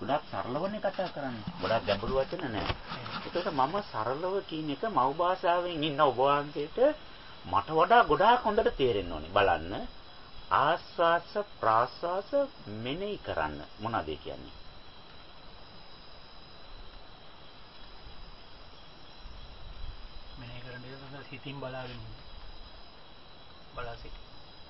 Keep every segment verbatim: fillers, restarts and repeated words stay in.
ගොඩක් සරලවනේ කතා කරන්නේ. ගොඩක් ගැඹුරු වචන නෑ. ඒකට මම සරලව කියන එක මව් භාෂාවෙන් ඉන්න ඔබ වහන්සේට මට වඩා ගොඩාක් හොඳට තේරෙන්න ඕනේ. බලන්න. ආස්වාස ප්‍රාස්වාස මෙනෙහි කරන්න මොනවද කියන්නේ? මෙනෙහි කරන්න ඉතින් හිතින් බලාගෙන බලා සිට.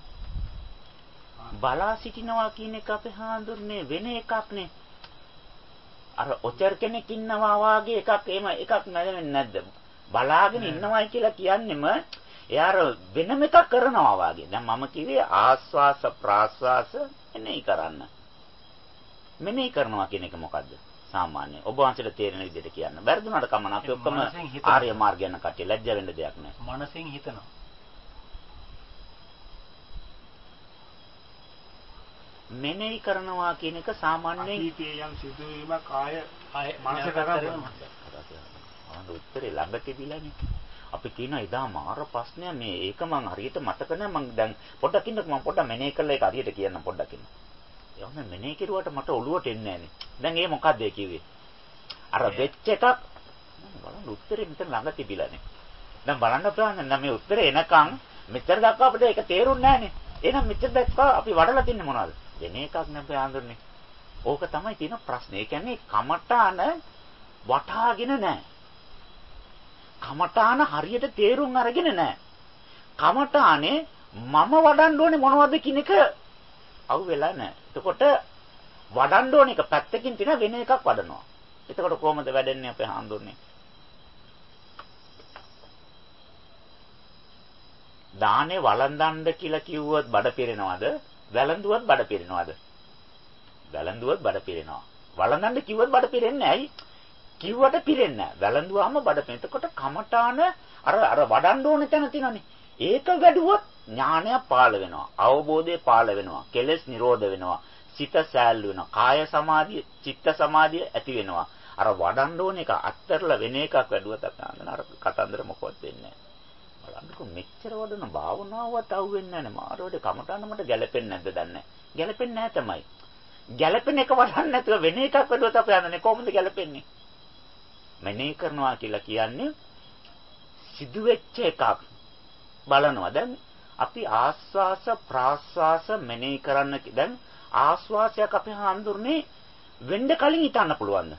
බලා සිටිනවා කියන එක අපේ හාඳුන්නේ වෙන එකක් නේ. අර ඔචර් කෙනෙක් ඉන්නවා වාගේ එකක් එහෙම එකක් නැද්ද? බලාගෙන ඉන්නවයි කියලා කියන්නෙම එයාර වෙනම එකක් කරනවා වාගේ. දැන් මම කිව්වේ ආස්වාස ප්‍රාස්වාස මෙනෙහි කරන්න. මෙනෙහි කරනවා කියන එක මොකද්ද? සාමාන්‍ය ඔබ වහන්සේට තේරෙන විදිහට කියන්න. වැරදුනට කමන අපි ඔක්කොම ආර්ය මාර්ග යන කට්ටිය ලැජ්ජ වෙන්න දෙයක් නැහැ. මනසෙන් හිතනවා. මෙනෙහි කරනවා කියන එක සාමාන්‍යයෙන් අතීතයේ යම් සිදුවීමක් ආය ආය මනස කරනවා. අහන්න උත්තරේ ළඟ තිබිලානේ. අපි කියන එදා මාර ප්‍රශ්නය මේ ඒක මං හරියට මතක නැහැ. මං දැන් පොඩ්ඩක් ඉන්නකෝ මං පොඩ්ඩක් මෙනෙහි කරලා ඒක හරියට කියන්න පොඩ්ඩක් ඉන්න. ඒ වගේ මෙනෙහි කෙරුවට මට ඔළුවට එන්නේ නැහනේ. දැන් ඒ මොකද්ද ඒ කිව්වේ? අර වෙච්ච එකක් බලන්න උත්තරේ මෙතන ළඟ තිබිලානේ. දැන් බලන්න පුළුවන් නම් මේ උත්තරේ එනකන් මෙච්චර දක්වා අපිට ඒක තේරුන්නේ නැහනේ. එහෙනම් මෙච්චර දක්වා අපි වඩලා තින්නේ මොනවද? වෙන එකක් නෙවෙයි ආඳුරන්නේ. ඕක තමයි තියෙන ප්‍රශ්නේ. ඒ කියන්නේ කමඨාන වටහාගෙන නැහැ. කමඨාන හරියට තේරුම් අරගෙන නැහැ. කමඨානේ මම වඩන්න ඕනේ මොනවද කියන එක අවු වෙලා නැහැ. එතකොට වඩන්න ඕනේ එක පැත්තකින් තියෙන වෙන එකක් වඩනවා. එතකොට කොහොමද වැඩන්නේ අපේ හාඳුරන්නේ? දානේ වළඳන්න කියලා කිව්වොත් බඩ පිරෙනවද? වැළඳුවත් බඩ පිරෙනවද? වැළඳුවත් බඩ පිරෙනවා. වළඳන්න කිව්වොත් බඩ පිරෙන්නේ නැහැ. ඇයි? කිව්වට පිරෙන්නේ නැහැ. වැළඳුවාම බඩ පිරෙන. එතකොට කමඨාන අර අර වඩන්න ඕනේ තැන තියෙනනේ. ඒක වැඩුවොත් ඥානය පාළ වෙනවා. අවබෝධය පාළ වෙනවා. කෙලෙස් නිරෝධ වෙනවා. සිත සෑල්ලු වෙනවා. කාය සමාධිය, චිත්ත සමාධිය ඇති වෙනවා. අර වඩන්න ඕනේ එක අත්තරලා වෙන එකක් වැඩුවත් අපහාඳන අර කතන්දර මොකවත් වෙන්නේ නැහැ. බලන්නකො මෙච්චර වඩන භාවනාවත් අහුවෙන්නේ නැහැ නේ. මාරෝඩේ කමටහන මට ගැලපෙන්නේ නැද්ද දන්නේ. ගැලපෙන්නේ නැහැ තමයි. ගැලපෙන එක වඩන්න නැතුව වෙන එකක් වැඩුවත් අපි යන්නේ කොහොමද ගැලපෙන්නේ? මෙනෙහි කරනවා කියලා කියන්නේ සිදුවෙච්ච එකක් බලනවා. දැන් අපි ආස්වාස ප්‍රාස්වාස මෙනෙහි කරන්න දැන් ආස්වාසයක් අපි හඳුරන්නේ වෙන්න කලින් හිතන්න පුළුවන්ද?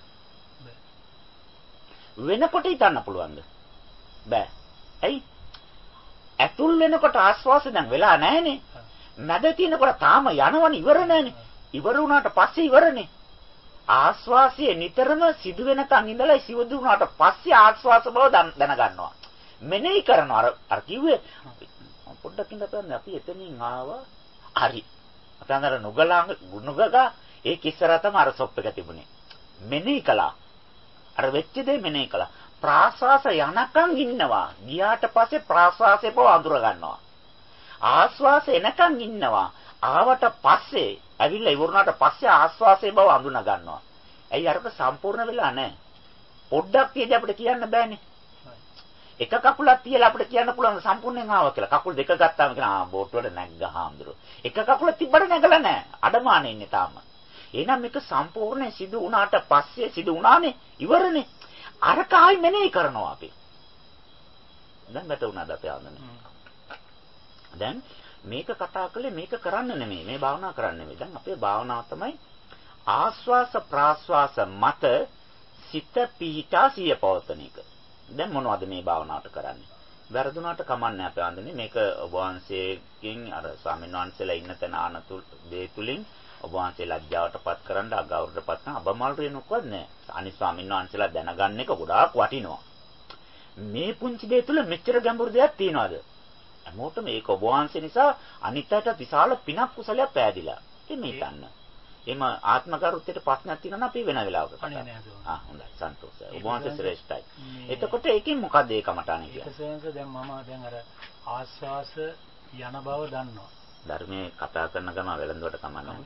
වෙනකොට හිතන්න පුළුවන්ද? බෑ. ඇයි? ඇතුල් වෙනකොට ආස්වාස දැන් වෙලා නැහනේ. මැද තියෙනකොට තාම යනවනේ ඉවර නැහනේ. ඉවර වුණාට පස්සේ ඉවරනේ. ආස්වාසියේ නිතරම සිදු වෙනකන් ඉඳලා සිවුදු වුණාට පස්සේ ආස්වාස බව දැනගන්නවා. මෙනෙහි කරනවා. අර අර කිව්වේ පොඩ්ඩක් ඉඳලා බලන්න අපි එතනින් ආවා. හරි. අපි අnder නුගලා නුගගා ඒ කිස්සර තමයි අර සොප් එක තිබුණේ. මෙනෙහි කළා. අර වෙච්ච දේ මෙනෙහි කළා. ප්‍රාශ්වාස යනකම් ඉන්නවා. ගියාට පස්සේ ප්‍රාශ්වාසය බව අඳුර ගන්නවා. ආශ්වාස එනකම් ඉන්නවා. ආවට පස්සේ ඇවිල්ලා ඉවරුණාට පස්සේ ආශ්වාසයේ බව අඳුන ගන්නවා. ඇයි අරක සම්පූර්ණ වෙලා නැහැ. පොඩ්ඩක් තියදී අපිට කියන්න බෑනේ. එක කකුලක් තියලා අපිට කියන්න පුළුවන් සම්පූර්ණයෙන් ආවා කියලා. කකුල් දෙක ගත්තාම කියන ආ බෝට්ටුවට නැග්ගා හාමුදුරුවෝ. එක කකුල තිබ්බට නැගලා නැහැ. අඩමානේ ඉන්නේ තාම. එහෙනම් මේක සම්පූර්ණයෙන් සිදු වුණාට පස්සේ සිදු වුණානේ ඉවරනේ. අරක ආයි මෙනෙහි කරනවා අපි. දැන් වැටුණාද අපේ ආනන්නේ? දැන් මේක කතා කළේ මේක කරන්න නෙමෙයි. මේ භාවනා කරන්න නෙමෙයි. දැන් අපේ භාවනාව තමයි ආස්වාස ප්‍රාස්වාස මත සිත පිහිටා සිය පවතන එක. දැන් මොනවද මේ භාවනාවට කරන්නේ? වැරදුනාට කමන්නේ අපේ ආනන්නේ. මේක ඔබ වහන්සේකින් අර ස්වාමීන් වහන්සේලා ඉන්න තැන ආනතු දේ තුලින් ඔබ වහන්සේ ලැජ්ජාවටපත් කරන්න අගෞරවටපත් කරන අබමල් රේනොක්වත් නෑ. අනිත් ස්වාමීන් වහන්සේලා දැනගන්න එක ගොඩාක් වටිනවා. මේ පුංචි දේ තුල මෙච්චර ගැඹුරු දෙයක් තියනවාද? හැමෝටම මේක ඔබ වහන්සේ නිසා අනිත්‍යයට විශාල පිනක් කුසලයක් පෑදිලා. ඉතින් මේ ගන්න. එම ආත්මකරුත්වයට ප්‍රශ්නයක් තියෙනවා නම් අපි වෙන වෙලාවක කතා කරමු. ආ හොඳයි සන්තෝෂයි. ඔබ වහන්සේ ශ්‍රේෂ්ඨයි. එතකොට ඒකෙන් මොකද ඒ කමටාන කියන්නේ? ඒකසෙන්ස දැන් මම දැන් අර ආස්වාස යන බව දන්නවා. ධර්මයේ කතා කරන ගම වෙලඳුවට කමන්නේ.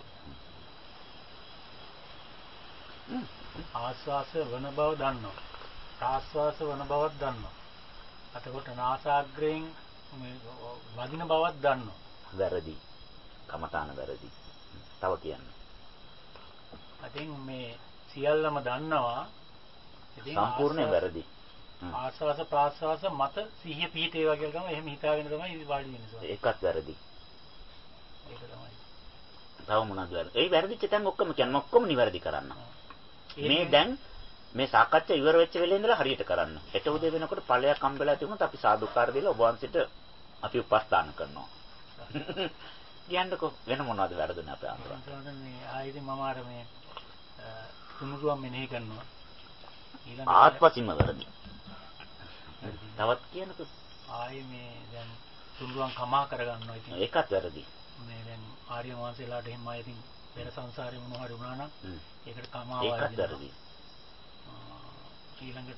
ආස්වාස වන බව දන්නවා. ප්‍රාස්වාස වන බවක් දන්නවා. එතකොට නාසාග්‍රයෙන් වදින බවක් දන්නවා. වැරදි. කමඨාන වැරදි. තව කියන්න. අදින් මේ සියල්ලම දන්නවා. ඉතින් සම්පූර්ණයෙන් වැරදි. ආස්වාස ප්‍රාස්වාස මත සිහිය පිහිටේවා කියලා තමයි එහෙම හිතාගෙන තමයි වාඩි වෙන්නේ. ඒකත් වැරදි. ඒක තමයි. තව මොනවද වැරදි? ඒ වැරදිච්ච තැන් ඔක්කොම කියන්නේ ඔක්කොම නිවැරදි කරන්න. මේ දැන් මේ සාකච්ඡා ඉවර වෙච්ච වෙලේ ඉඳලා හරියට කරන්න. හෙට උදේ වෙනකොට ඵලයක් හම්බෙලා තිබුණොත් අපි සාදුකාර දීලා ඔබ වහන්සේට අපි උපස්ථාන කරනවා. කියන්නකෝ වෙන මොනවද වැරදුනේ අපේ අන්තරන්? මේ ආයෙත් මම අර මේ තුනුරුවන් මෙනෙහි කරනවා. ඊළඟ ආත්පසින්ම වැරදි. තවත් කියන්නකෝ. ආයේ මේ දැන් තුනුරුවන් කමා කරගන්නවා ඉතින්. ඒකත් වැරදි. මේ දැන් ආර්ය වංශලාට එහෙම ආයෙත් පෙර සංසාරේ මොන හරි වුණා නම් ඒකට කමා වදිනවා. ඒකත් වැරදි. ඊළඟට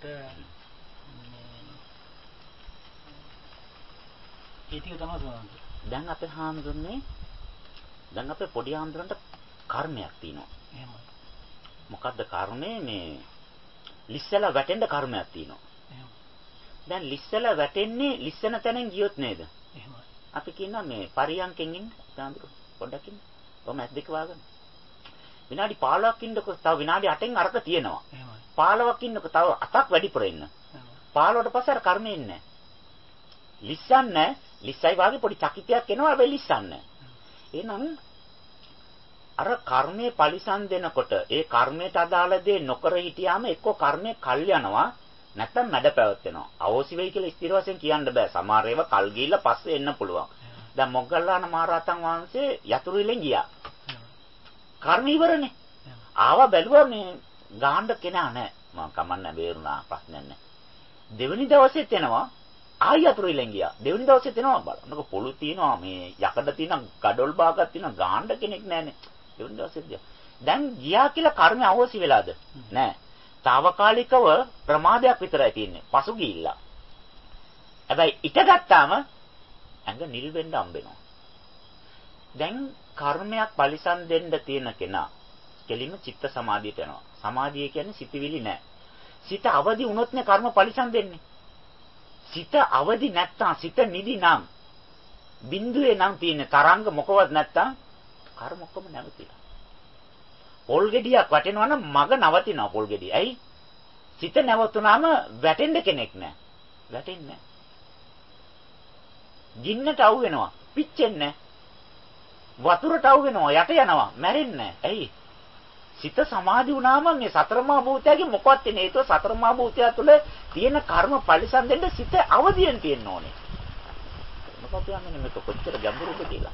ඒ ටික තමයි සෝනන්ත. දැන් අපේ හාමුදුරනේ දැන් අපේ පොඩි හාමුදුරන්ට කර්මයක් තියෙනවා. එහෙමයි. මොකද්ද කර්මය? මේ ලිස්සලා වැටෙන්න කර්මයක් තියෙනවා. එහෙමයි. දැන් ලිස්සලා වැටෙන්නේ ලිස්සන තැනින් ගියොත් නේද? එහෙමයි. අපි කියනවා මේ පරියන්කෙන් ඉන්න හාමුදුර පොඩ්ඩක් ඉන්න. ඔබ ඇස් දෙක වහගන්න. විනාඩි පහළොවක් ඉන්නකො තව විනාඩි අටෙන් අරක තියෙනවා. එහෙමයි. පහළොවක් ඉන්නකො තව අටක් වැඩිපුර ඉන්න. පහළොවට පස්සේ අර කර්මෙ ඉන්නේ. ලිස්සන්නේ ලිස්සයි වාගේ පොඩි චකිතයක් එනවා හැබැයි ලිස්සන්නේ. එහෙනම් අර කර්මයේ පරිසම් දෙනකොට ඒ කර්මයට අදාළ දේ නොකර හිටියාම එක්ක කර්මයේ කල් යනවා නැත්නම් මැඩ පැවැත්වෙනවා. අවෝසි වෙයි කියලා ස්ථිර වශයෙන් කියන්න බෑ. සමහර ඒවා කල් ගිහිල්ලා පස්සේ එන්න පුළුවන්. දැන් මොග්ගල්ලාන මහරහතන් වහන්සේ යතුරු ඉලෙන් ගියා. කර්ම ඉවරනේ. ආවා බැලුවා මේ ගාන්න කෙනා නැහැ. මම කමන්න බේරුණා ප්‍රශ්නයක් නැහැ. දෙවෙනි දවසෙත් එනවා ආයි යතුරු ඉලෙන් ගියා. දෙවෙනි දවසෙත් එනවා බලන්නකො පොළු තියනවා මේ යකඩ තියෙන ගඩොල් භාගයක් තියෙන ගාන්න කෙනෙක් නැහැනේ. දෙවෙනි දවසෙත් ගියා. දැන් ගියා කියලා කර්ම අවශ්‍ය වෙලාද? නැහැ. తాවකාලිකව ප්‍රමාදයක් විතරයි තියෙන්නේ. පසු ගිහිල්ලා. හැබැයි ඉටගත්තාම ඇඟ නිල් වෙන්න හම්බෙනවා. දැන් කර්මයක් පරිසම් දෙන්න තියෙන කෙනා කෙලින්ම චිත්ත සමාධියට යනවා. සමාධිය කියන්නේ සිතවිලි නෑ. සිත අවදි වුණොත් නේ කර්ම පරිසම් දෙන්නේ. සිත අවදි නැත්තම් සිත නිදි නම් බිඳුවේ නම් තියෙන තරංග මොකවත් නැත්තම් කර්ම ඔක්කොම නැවතිලා. පොල් ගෙඩියක් වටිනවා නම් මග නවතිනවා පොල් ගෙඩිය. ඇයි? සිත නැවතුනාම වැටෙන්න කෙනෙක් නෑ. වැටෙන්නේ නෑ. ගින්නට අවු වෙනවා. පිච්චෙන්නේ නෑ. වතුරට අවු වෙනවා. යට යනවා. මැරෙන්නේ නෑ. ඇයි? සිත සමාධි වුණාම මේ සතරමා භූතයගේ මොකවත් තියෙන හේතුව සතරමා භූතය තුළ තියෙන කර්ම පරිසම් දෙන්න සිත අවදියෙන් තියෙන්න ඕනේ. මොකක්ද යන්නේ මේක කොච්චර ගැඹුරුද කියලා.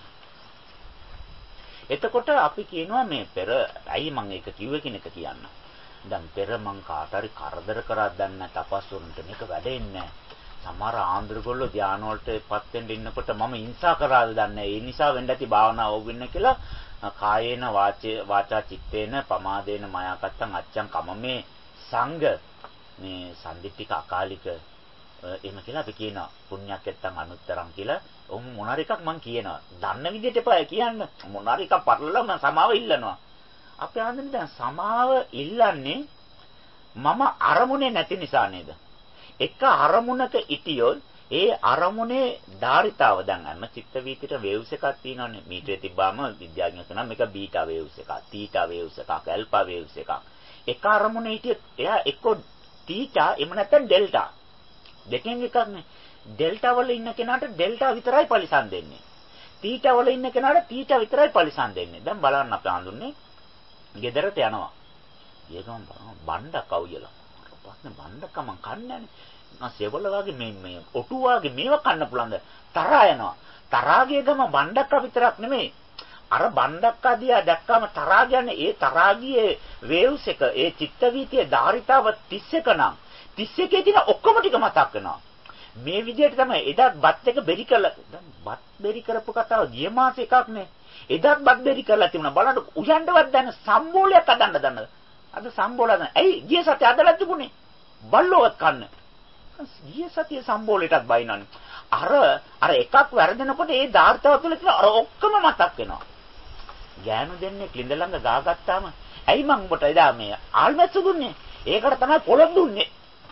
එතකොට අපි කියනවා මේ පෙර ඇයි මම ඒක කිව්වේ කියන එක කියන්න. දැන් පෙර මං කාට හරි කරදර කරක් දැන්න තපස්වරුන්ට මේක වැඩෙන්නේ නැහැ. සමහර ආන්දරගොල්ලෝ ධාන වලටපත් වෙන්න ඉන්නකොට මම ඉන්සා කරාද දන්නේ. ඒ නිසා වෙන්න ඇති භාවනාව වෙන්න කියලා කායේන වාචේ වාචා චිත්තේන පමාදේන මයාකත්තං අච්ඡං කමමේ සංඝ මේ සම්දිත්තික අකාලික එහෙම කියලා අපි කියනවා. පුණ්‍යක්කත්තං අනුත්තරං කියලා. ඔහොම මොනාර එකක් මං කියනවා. දන්න විදිහට එපා කියන්න. මොනාර එකක් පටලලා මම සමාව ඉල්ලනවා. අපි ආන්දරේ දැන් සමාව ඉල්ලන්නේ මම අරමුණේ නැති නිසා නේද? එක අරමුණක ඉතියොත් ඒ අරමුණේ ධාරිතාව දැන් අන්න චිත්ත වීතිට වේව්ස් එකක් තියෙනවානේ. මීටරේ තිබ්බාම විද්‍යාඥයෝ කියනවා මේක බීටා වේව්ස් එකක්, තීටා වේව්ස් එකක්, ඇල්ෆා වේව්ස් එකක්. එක අරමුණේ හිටියොත් එයා එක්ක තීටා එහෙම නැත්නම් ඩෙල්ටා. දෙකෙන් එකක් නේ. ඩෙල්ටා වල ඉන්න කෙනාට ඩෙල්ටා විතරයි පරිසම් දෙන්නේ. තීටා වල ඉන්න කෙනාට තීටා විතරයි පරිසම් දෙන්නේ. දැන් බලන්න අපි හඳුන්නේ ගෙදරට යනවා. ඊගොම බණ්ඩක් අවුයලා. ප්‍රශ්නේ බණ්ඩක මං කන්නේ නැහැ. මම සෙවල වගේ මේ මේ ඔටු වගේ මේව කන්න පුළුවන්ද? තරහා යනවා. තරහාගේ ගම බණ්ඩක්ක විතරක් නෙමෙයි. අර බණ්ඩක්ක දිහා දැක්කම තරහා කියන්නේ ඒ තරහාගේ වේව්ස් එක ඒ චිත්ත වීතියේ ධාරිතාව තිස් එක නම් තිස් එකේ තියෙන ඔක්කොම ටික මතක් වෙනවා. මේ විදිහට තමයි එදාත් බත් එක බෙරි කරලා දැන් බත් බෙරි කරපු කතාව ගිය මාස එකක් නේ. එදාත් බත් බෙරි කරලා තිබුණා. බලන්න උයන්ඩවත් දැන සම්බෝලයක් අදන්න දන්නද? අද සම්බෝලයක් නැහැ. ඇයි ගිය සතිය අදලා තිබුණේ? බල්ලෝවත් කන්න. ගිය සතිය සම්බෝලයටත් බයිනවනේ. අර අර එකක් වැරදෙනකොට ඒ ධාර්තාව තුළ තියෙන අර ඔක්කොම මතක් වෙනවා. ගෑනු දෙන්නේ ක්ලින්ද ළඟ ගාගත්තාම ඇයි මං උඹට එදා මේ ආල්මැස්සු දුන්නේ? ඒකට තමයි පොළොක් දුන්නේ.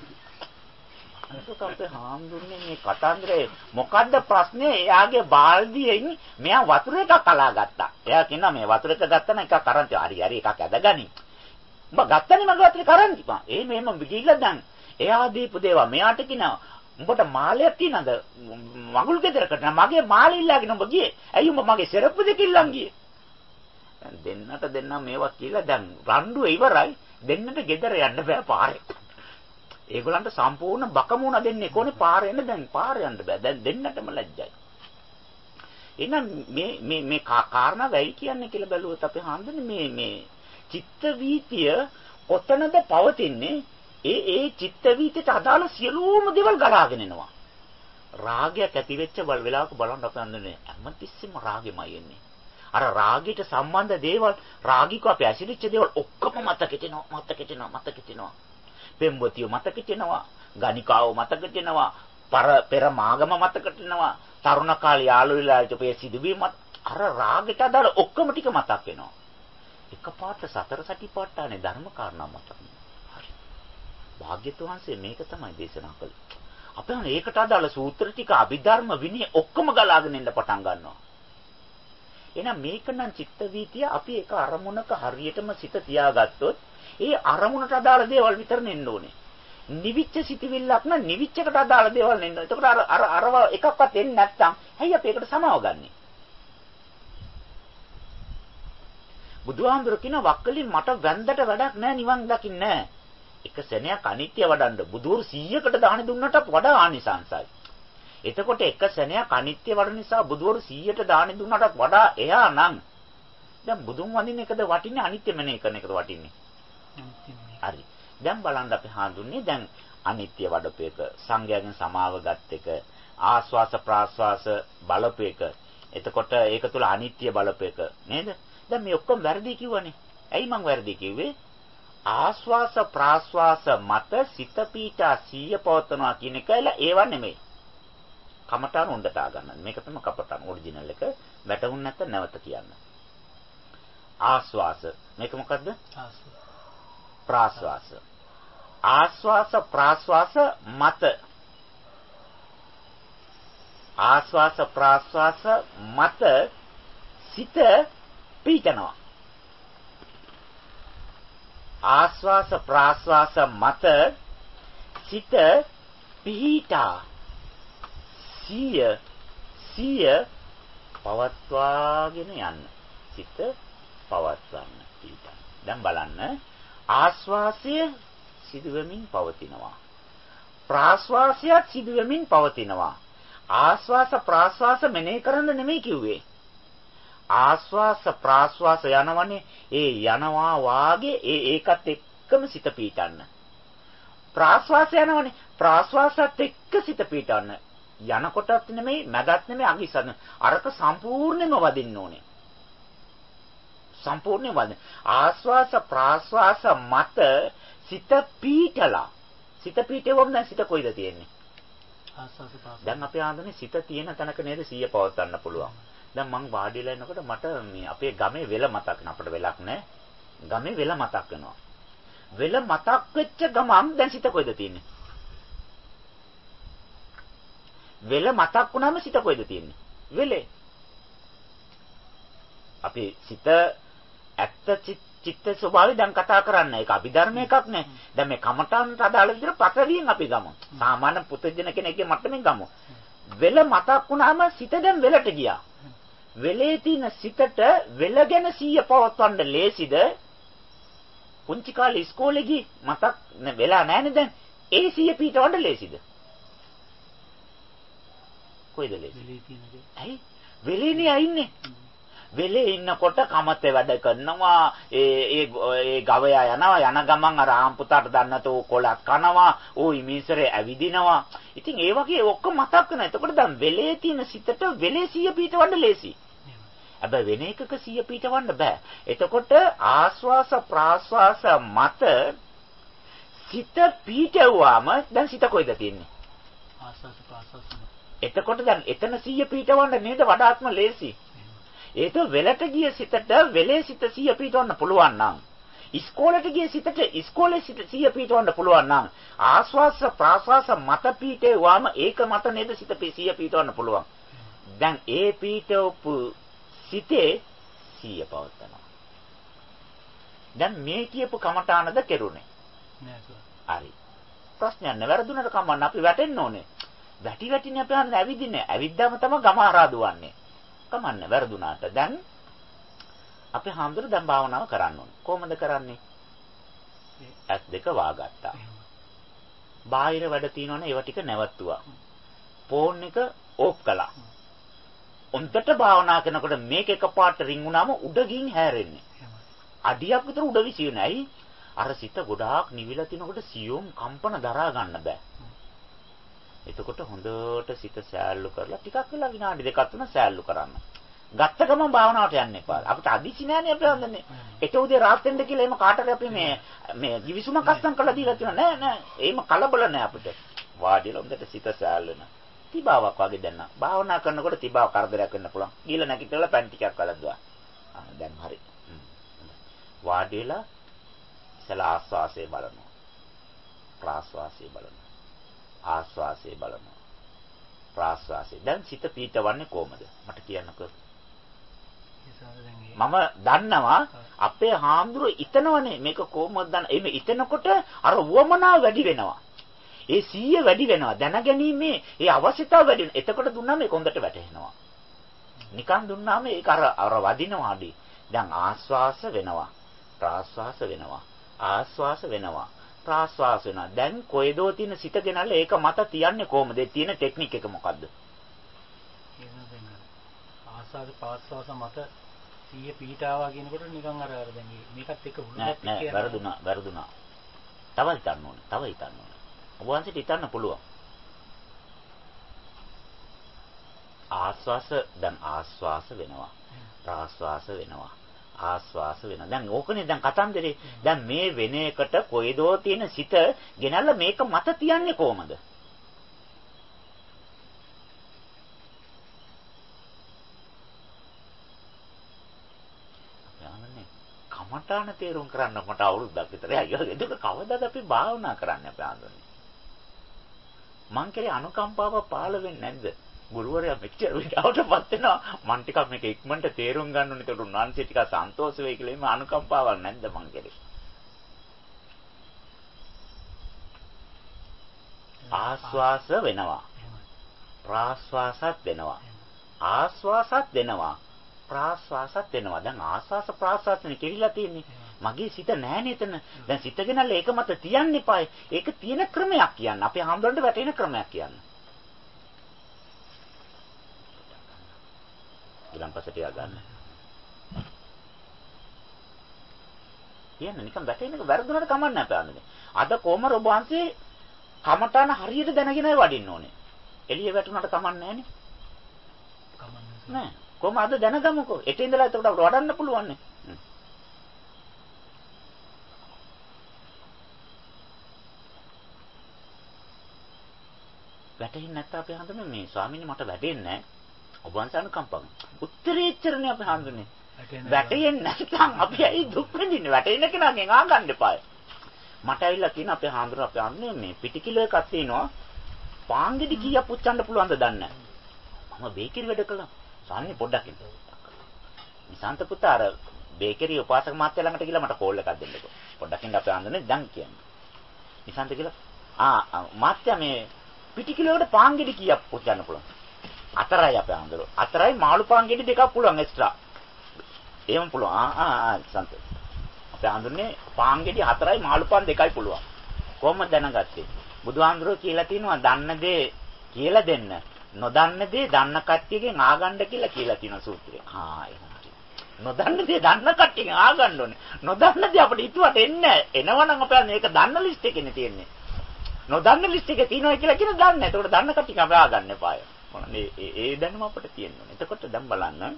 ඒක අපේ හාමුදුරනේ මේ කතන්දරේ මොකද්ද ප්‍රශ්නේ? එයාගේ බාල්දියෙන් මෙයා වතුර එකක් අලා ගත්තා. එයා කියනවා මේ වතුර එක ගත්තා නම් එකක් අරන් තිය. හරි හරි එකක් ඇදගනි. උඹ ගත්තනේ මගේ අතේ කරන් කිපා. ඒ මෙහෙම ගිහිල්ලා දැන් එයා දීපු දේවා මෙයාට කියනවා. උඹට මාළයක් තියනද? මගුල් ගෙදරකට මගේ මාළි ඉල්ලාගෙන උඹ ගියේ. ඇයි උඹ මගේ සෙරප්පු දෙක ඉල්ලන් ගියේ? දැන් දෙන්නට දෙන්න මේවා කියලා දැන් රණ්ඩුව ඉවරයි. දෙන්නට ගෙදර යන්න බෑ පාරේ. ඒගොල්ලන්ට සම්පූර්ණ බකමුණ දෙන්නේ කොහොනේ පාරේ යන්න දැන් පාරේ යන්න බෑ. දැන් දෙන්නටම ලැජ්ජයි. එහෙනම් මේ මේ මේ කාරණා වෙයි කියන්නේ කියලා බැලුවොත් අපි හඳුන්නේ මේ මේ චිත්ත වීතිය කොතනද පවතින්නේ? ඒ ඒ චිත්ත වීතියට අදාළ සියලුම දේවල් ගලාගෙන එනවා. රාගයක් ඇති වෙච්ච බල වෙලාවක බලන්න අපි හඳුන්නේ හැමතිස්සෙම රාගෙමයි එන්නේ. අර රාගයට සම්බන්ධ දේවල් රාගික අපි ඇසිරිච්ච දේවල් ඔක්කොම මතකෙටෙනවා මතකෙටෙනවා මතකෙටෙනවා. පෙම්වතිය මතකෙටෙනවා, ගණිකාව මතකෙටෙනවා, පර පෙර මාගම මතකෙටෙනවා, තරුණ කාලේ යාළුවලා ඉපේ සිදුවීම් අර රාගයට අදාළ ඔක්කොම ටික මතක් වෙනවා. එකපාරට සතර සටිපට්ඨානේ ධර්ම කාරණා මතක් වෙනවා. හරි. භාග්‍යතුන් වහන්සේ මේක තමයි දේශනා කළේ. අපි හන ඒකට අදාළ සූත්‍ර ටික අභිධර්ම විනය ඔක්කොම ගලාගෙන එන්න පටන් ගන්නවා. එහෙනම් මේක නම් චිත්ත වීතිය අපි එක අරමුණක හරියටම සිත තියාගත්තොත් ඒ අරමුණට අදාළ දේවල් විතරනේ එන්න ඕනේ. නිවිච්ච සිතවිල්ලක් නම් නිවිච්චකට අදාළ දේවල් නෙන්න. එතකොට අර අර අරව එකක්වත් එන්නේ නැත්තම් ඇයි අපි ඒකට සමාව ගන්නෙ? බුදුහාමුදුර කියන වක්කලින් මට වැන්දට වැඩක් නැහැ නිවන් දකින්න නැහැ. එක සෙනයක් අනිත්‍ය වඩන්න බුදුරු සීයකට දාන දුන්නටත් වඩා ආනිසංසයි. එතකොට එක සෙනයක් අනිත්‍ය වඩන නිසා බුදුරු සීයට දාන දුන්නටත් වඩා එයා නම් දැන් බුදුන් වඳින එකද වටින්නේ අනිත්‍ය මෙනේ කරන එකද වටින්නේ? හරි. දැන් බලන්න අපි හඳුන්නේ දැන් අනිත්‍ය වඩපේක සංඥාවෙන් සමාව ගත් එක ආස්වාස ප්‍රාස්වාස බලපේක. එතකොට ඒක තුල අනිත්‍ය බලපේක නේද? දැන් මේ ඔක්කොම වැරදි කිව්වනේ. ඇයි මං වැරදි කිව්වේ? ආස්වාස ප්‍රාස්වාස මත සිත පීඨා සීය පවත්නවා කියන එකල ඒව නෙමෙයි. කමඨාන හොඳට ආගන්න. මේක තමයි කපඨාන ඔරිජිනල් එක. වැටුන් නැත්නම් නැවත කියන්න. ආස්වාස මේක මොකද්ද? ආස්වාස ප්‍රාස්වාස ආස්වාස ප්‍රාස්වාස මත ආස්වාස ප්‍රාස්වාස මත සිත පීඨනවා. ආස්වාස ප්‍රාස්වාස මත සිත පීඨා සිය සිය පවත්වාගෙන යන්න. සිත පවත්වන්න පීඨා. දැන් බලන්න ආස්වාසය සිදුවෙමින් පවතිනවා. ප්‍රාස්වාසයත් සිදුවෙමින් පවතිනවා. ආස්වාස ප්‍රාස්වාස මෙනෙහි කරන්න නෙමෙයි කිව්වේ. ආස්වාස ප්‍රාස්වාස යනවනේ ඒ යනවා වාගේ ඒ ඒකත් එක්කම සිත පීටන්න. ප්‍රාස්වාස යනවනේ ප්‍රාස්වාසත් එක්ක සිත පීටන්න. යනකොටත් නෙමෙයි මැදත් නෙමෙයි අගිසන. අරක සම්පූර්ණයෙන්ම වදින්න ඕනේ. සම්පූර්ණයෙන් වදින්න. ආස්වාස ප්‍රාස්වාස මත සිත පීටලා. සිත පීටෙවොත් දැන් සිත කොයිද තියෙන්නේ? ආස්වාස ප්‍රාස්වාස. දැන් අපි ආන්දනේ සිත තියෙන තැනක නේද සිය පවත්වන්න පුළුවන්. දැන් මං වාඩිලා ඉන්නකොට මට මේ අපේ ගමේ වෙල මතක් වෙන අපිට වෙලක් නැහැ. ගමේ වෙල මතක් වෙනවා. වෙල මතක් වෙච්ච ගමන් දැන් සිත කොයිද තියෙන්නේ? වෙල මතක් වුණාම සිත කොයිද තියෙන්නේ? වෙලේ. අපි සිත ඇත්ත චිත්ත ස්වභාවය දැන් කතා කරන්න. ඒක අභිධර්ම එකක් නේ. දැන් මේ කමඨාන්ට අදාළ විදිහට පතරවියෙන් අපි ගමු. සාමාන්‍ය පුතජන කෙනෙක්ගේ මට්ටමින් ගමු. වෙල මතක් වුණාම සිත දැන් වෙලට ගියා. වෙලේ තියෙන සිතට වෙල ගැන සිහිය පවත්වන්න ලේසිද? පුංචි කාලේ ඉස්කෝලේ ගිහින් මතක් වෙලා නැහැනේ දැන්. ඒ සිහිය පිටවන්න ලේසිද? කොයිද ලේසි? වෙලේ තියෙනද? ඇයි? වෙලේනේ ඉන්නේ. වෙලේ ඉන්නකොට කමතේ වැඩ කරනවා. ඒ ඒ ඒ ගවයා යනවා. යන ගමන් අර ආම්පුතාට දන්නතෝ කොලක් කනවා. ඕ ඉමීසරේ ඇවිදිනවා. ඉතින් ඒ වගේ ඔක්කොම මතක් වෙනවා. එතකොට දැන් වෙලේ තියෙන සිතට වෙලේ සිය පීටවන්න ලේසි. හැබැයි වෙන එකක සිය පීටවන්න බෑ. එතකොට ආස්වාස ප්‍රාස්වාස මත සිත පීටවුවාම දැන් සිත කොයිද තියෙන්නේ? ආස්වාස ප්‍රාස්වාස. එතකොට දැන් එතන සිය පීටවන්න නේද වඩාත්ම ලේසි. ඒක වෙලට ගිය සිතට වෙලේ සිත සිය පීටවන්න පුළුවන් නම් ඉස්කෝලේට ගිය සිතට ඉස්කෝලේ සිත සිය පීටවන්න පුළුවන් නම් ආස්වාස ප්‍රාස්වාස මත පීටේවාම ඒක මත නේද සිත සිය පීටවන්න පුළුවන්. දැන් ඒ පීටවපු සිතේ සිය පවත්නවා. දැන් මේ කියපු කමඨානද කෙරුණේ. නෑ සර්. හරි. ප්‍රශ්නයක් නෑ. වැරදුනට කමන්න අපි වැටෙන්න ඕනේ. වැටි වැටිනේ අපි හන්නේ ඇවිදින්නේ. ඇවිද්දාම තමයි ගම හරහා දුවන්නේ. කමන්න වැරදුනාට. දැන් අපි හාමුදුර දැන් භාවනාව කරන්න ඕනේ. කොහොමද කරන්නේ? ඇස් දෙක වහගත්තා. බාහිර වැඩ තියෙනවනේ ඒව ටික නැවතුවා. ෆෝන් එක ඕෆ් කළා. උන්ටට භාවනා කරනකොට මේක එකපාරට රින් වුණාම උඩ ගින් හැරෙන්නේ. අඩියක් විතර උඩ විසියුනේ. ඇයි? අර සිත ගොඩාක් නිවිලා තිනකොට සියුම් කම්පන දරා ගන්න බෑ. එතකොට හොඳට සිත සෑල්ලු කරලා ටිකක් වෙලා විනාඩි දෙකක් තුන සෑල්ලු කරන්න. ගත්ත ගමන් භාවනාවට යන්න එපා. අපිට අදිසි නෑනේ අපි හඳන්නේ. ඒක උදේ රාත් වෙන්න කියලා එහෙම කාටද අපි මේ මේ givisuma කස්සම් කරලා දීලා තියෙනවා නෑ නෑ. එහෙම කලබල නෑ අපිට. වාඩිලා හොඳට සිත සෑල්ලුන. තිබාවක් වගේ දැන්න. භාවනා කරනකොට තිබාව කරදරයක් වෙන්න පුළුවන්. ගිහලා නැගිටලා පෑන් ටිකක් වලද්දුවා. ආ දැන් හරි. වාඩිලා ඉතලා ආස්වාසේ බලනවා. ප්‍රාස්වාසේ බලනවා. ආස්වාසේ බලනවා. ප්‍රාස්වාසේ. දැන් සිත පීඨවන්නේ කොහමද? මට කියන්නකෝ. මම දන්නවා අපේ හාමුදුරුවෝ ඉතනවනේ මේක කොහොමද දන්න. එimhe ඉතනකොට අර වමනා වැඩි වෙනවා. ඒ සීය වැඩි වෙනවා. දැනගැනීමේ ඒ අවශ්‍යතාව වැඩි වෙනවා. එතකොට දුන්නාම ඒක හොඳට වැටහෙනවා. නිකන් දුන්නාම ඒක අර අර වදිනවා අඩි. දැන් ආස්වාස වෙනවා. ප්‍රාස්වාස වෙනවා. ආස්වාස වෙනවා. ප්‍රාස්වාස වෙනවා. දැන් කොයිදෝ තියෙන සිත ගෙනල්ලා ඒක මත තියන්නේ කොහොමද? ඒ තියෙන ටෙක්නික් එක මොකද්ද? ආස්වාද ප්‍රාස්වාස මත සීය පීඨාවා කියනකොට නිකන් අර අර දැන් මේකත් එක්ක වුණත් නෑ නෑ වැරදුනා වැරදුනා. තව හිතන්න ඕනේ. තව හිතන්න ඕනේ. ඔබ වහන්සේට හිතන්න පුළුවන්. ආස්වාස දැන් ආස්වාස වෙනවා. ප්‍රාස්වාස වෙනවා. ආස්වාස වෙනවා. දැන් ඕකනේ දැන් කතන්දරේ. දැන් මේ වෙන එකට කොයිදෝ තියෙන සිත ගෙනල්ලා මේක මත තියන්නේ කොහමද? අපේ කමඨාන තේරුම් කරන්න මට අවුරුද්දක් විතරයි. ඒක කවදාද අපි භාවනා කරන්නේ අපේ ආන්දරනේ? මං කෙරේ අනුකම්පාව පාළ වෙන්නේ නැද්ද? ගුරුවරයා මෙච්චර විඩාවටපත් වෙනවා මං ටිකක් මේක ඉක්මනට තේරුම් ගන්න ඕනේ. ඒකට උන්වහන්සේ ටිකක් සන්තෝෂ වෙයි කියලා එimhe අනුකම්පාවක් නැද්ද මං කෙරේ? ආස්වාස වෙනවා. ප්‍රාස්වාසත් වෙනවා. ආස්වාසත් වෙනවා. ප්‍රාස්වාසත් වෙනවා. දැන් ආස්වාස ප්‍රාස්වාසනේ කෙරිලා තියෙන්නේ. මගේ සිත නෑනේ එතන. දැන් සිත ගෙනල්ලා ඒක මත තියන්න එපායි. ඒක තියෙන ක්‍රමයක් කියන්න. අපේ හම්බුරන්ට වැටෙන ක්‍රමයක් කියන්න. ඊළඟට තියාගන්න. කියන්නේ නිකන් වැටෙන එක වැරදුනට කමක් නැහැ පාන්නේ. අද කොමර ඔබ වහන්සේ කමටාන හරියට දැනගෙනයි වඩින්න ඕනේ. එළිය වැටුනට කමක් නැහැනේ. කමක් නෑ. කොහම අද දැනගමුකෝ. එතේ ඉඳලා එතකොට අපිට වඩන්න පුළුවන් නේ. වැටෙන්නේ නැත්නම් අපි හඳුනන්නේ මේ ස්වාමීන් මට වැටෙන්නේ නැහැ. ඔබ වහන්සේ අනුකම්පාව. උත්තරීච්චරනේ අපි හඳුනන්නේ. වැටෙන්නේ නැත්නම් අපි ඇයි දුක් විඳින්නේ? වැටෙන්න කෙනාගෙන් ආගන්න එපායි. මට ඇවිල්ලා තියෙන අපේ හාමුදුරුවෝ අපේ අන්නේ මේ පිටි කිලෝ එකක් තියෙනවා. පාංගෙඩි කීයක් පුච්චන්න පුළුවන්ද දන්නේ නැහැ. මම බේකරි වැඩ කළා. ස්වාමීන් පොඩ්ඩක් ඉන්න. නිසාන්ත පුතා අර බේකරි උපාසක මාත්‍යා ළඟට ගිහලා මට කෝල් එකක් දෙන්නකෝ. පොඩ්ඩක් ඉන්න අපේ අන්නේ දැන් කියන්නේ. නිසාන්ත කියලා ආ මාත්‍යා මේ පිටි කිලෝකට පාංගෙඩි කීයක් පුච්චන්න පුළුවන්? හතරයි අපේ අඳුර. හතරයි මාළු පාංගෙඩි දෙකක් පුළුවන් එක්ස්ට්‍රා. එහෙම පුළුවන්. ආ ආ ආ සන්ත. අපේ අඳුරනේ පාංගෙඩි හතරයි මාළු පාන් දෙකයි පුළුවන්. කොහොමද දැනගත්තේ? බුදුහාඳුරෝ කියලා තියෙනවා දන්න දේ කියලා දෙන්න. නොදන්න දේ දන්න කට්ටියගෙන් ආගන්න කියලා කියලා තියෙන සූත්‍රය. ආ එහෙනම්. නොදන්න දේ දන්න කට්ටියගෙන් ආගන්න ඕනේ. නොදන්න දේ අපිට හිතුවට එන්නේ නැහැ. එනවනම් අපේ මේක දන්න ලිස්ට් එකේනේ තියෙන්නේ. නොදන්න ලිස්ට් එකේ තියෙනවා කියලා කියන දන්නේ නැහැ. ඒකට දන්න කට්ටිය අපි ආගන්න එපාය. මොනවාද ඒ ඒ දැනුම අපිට තියෙන්න ඕනේ. එතකොට දැන් බලන්න.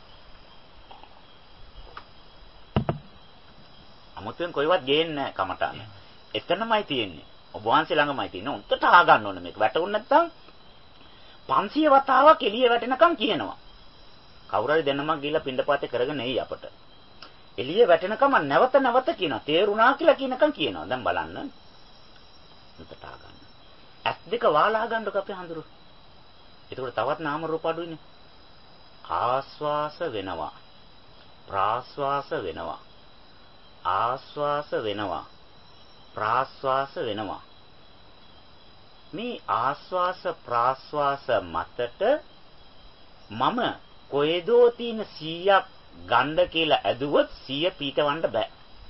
අමුතුවෙන් කොයිවත් ගේන්නේ නැහැ කමටාන. එතනමයි තියෙන්නේ. ඔබ වහන්සේ ළඟමයි තියෙන්නේ. උන්ට ආගන්න ඕනේ මේක. වැටුනේ නැත්නම් පන්සිය වතාවක් එළිය වැටෙනකම් කියනවා. කවුරු හරි දෙන්නමක් ගිහිල්ලා පින්ඩපාතේ කරගෙන එයි අපට. එළිය වැටෙනකම් නැවත නැවත කියනවා. තේරුණා කියලා කියනකම් කියනවා. දැන් බලන්න. උන්ට ආගන්න. ඇස් දෙක වාලා ගන්නකො අපේ හඳුරු. ඒකට තවත් නාම රූප අඩුයිනේ. ආස්වාස වෙනවා. ප්‍රාස්වාස වෙනවා. ආස්වාස වෙනවා ප්‍රාස්වාස වෙනවා. මේ ආස්වාස ප්‍රාස්වාස මතට මම කොහෙදෝ තියෙන සීයක් ගන්න කියලා ඇදුවොත් සීය පීටවන්න බෑ.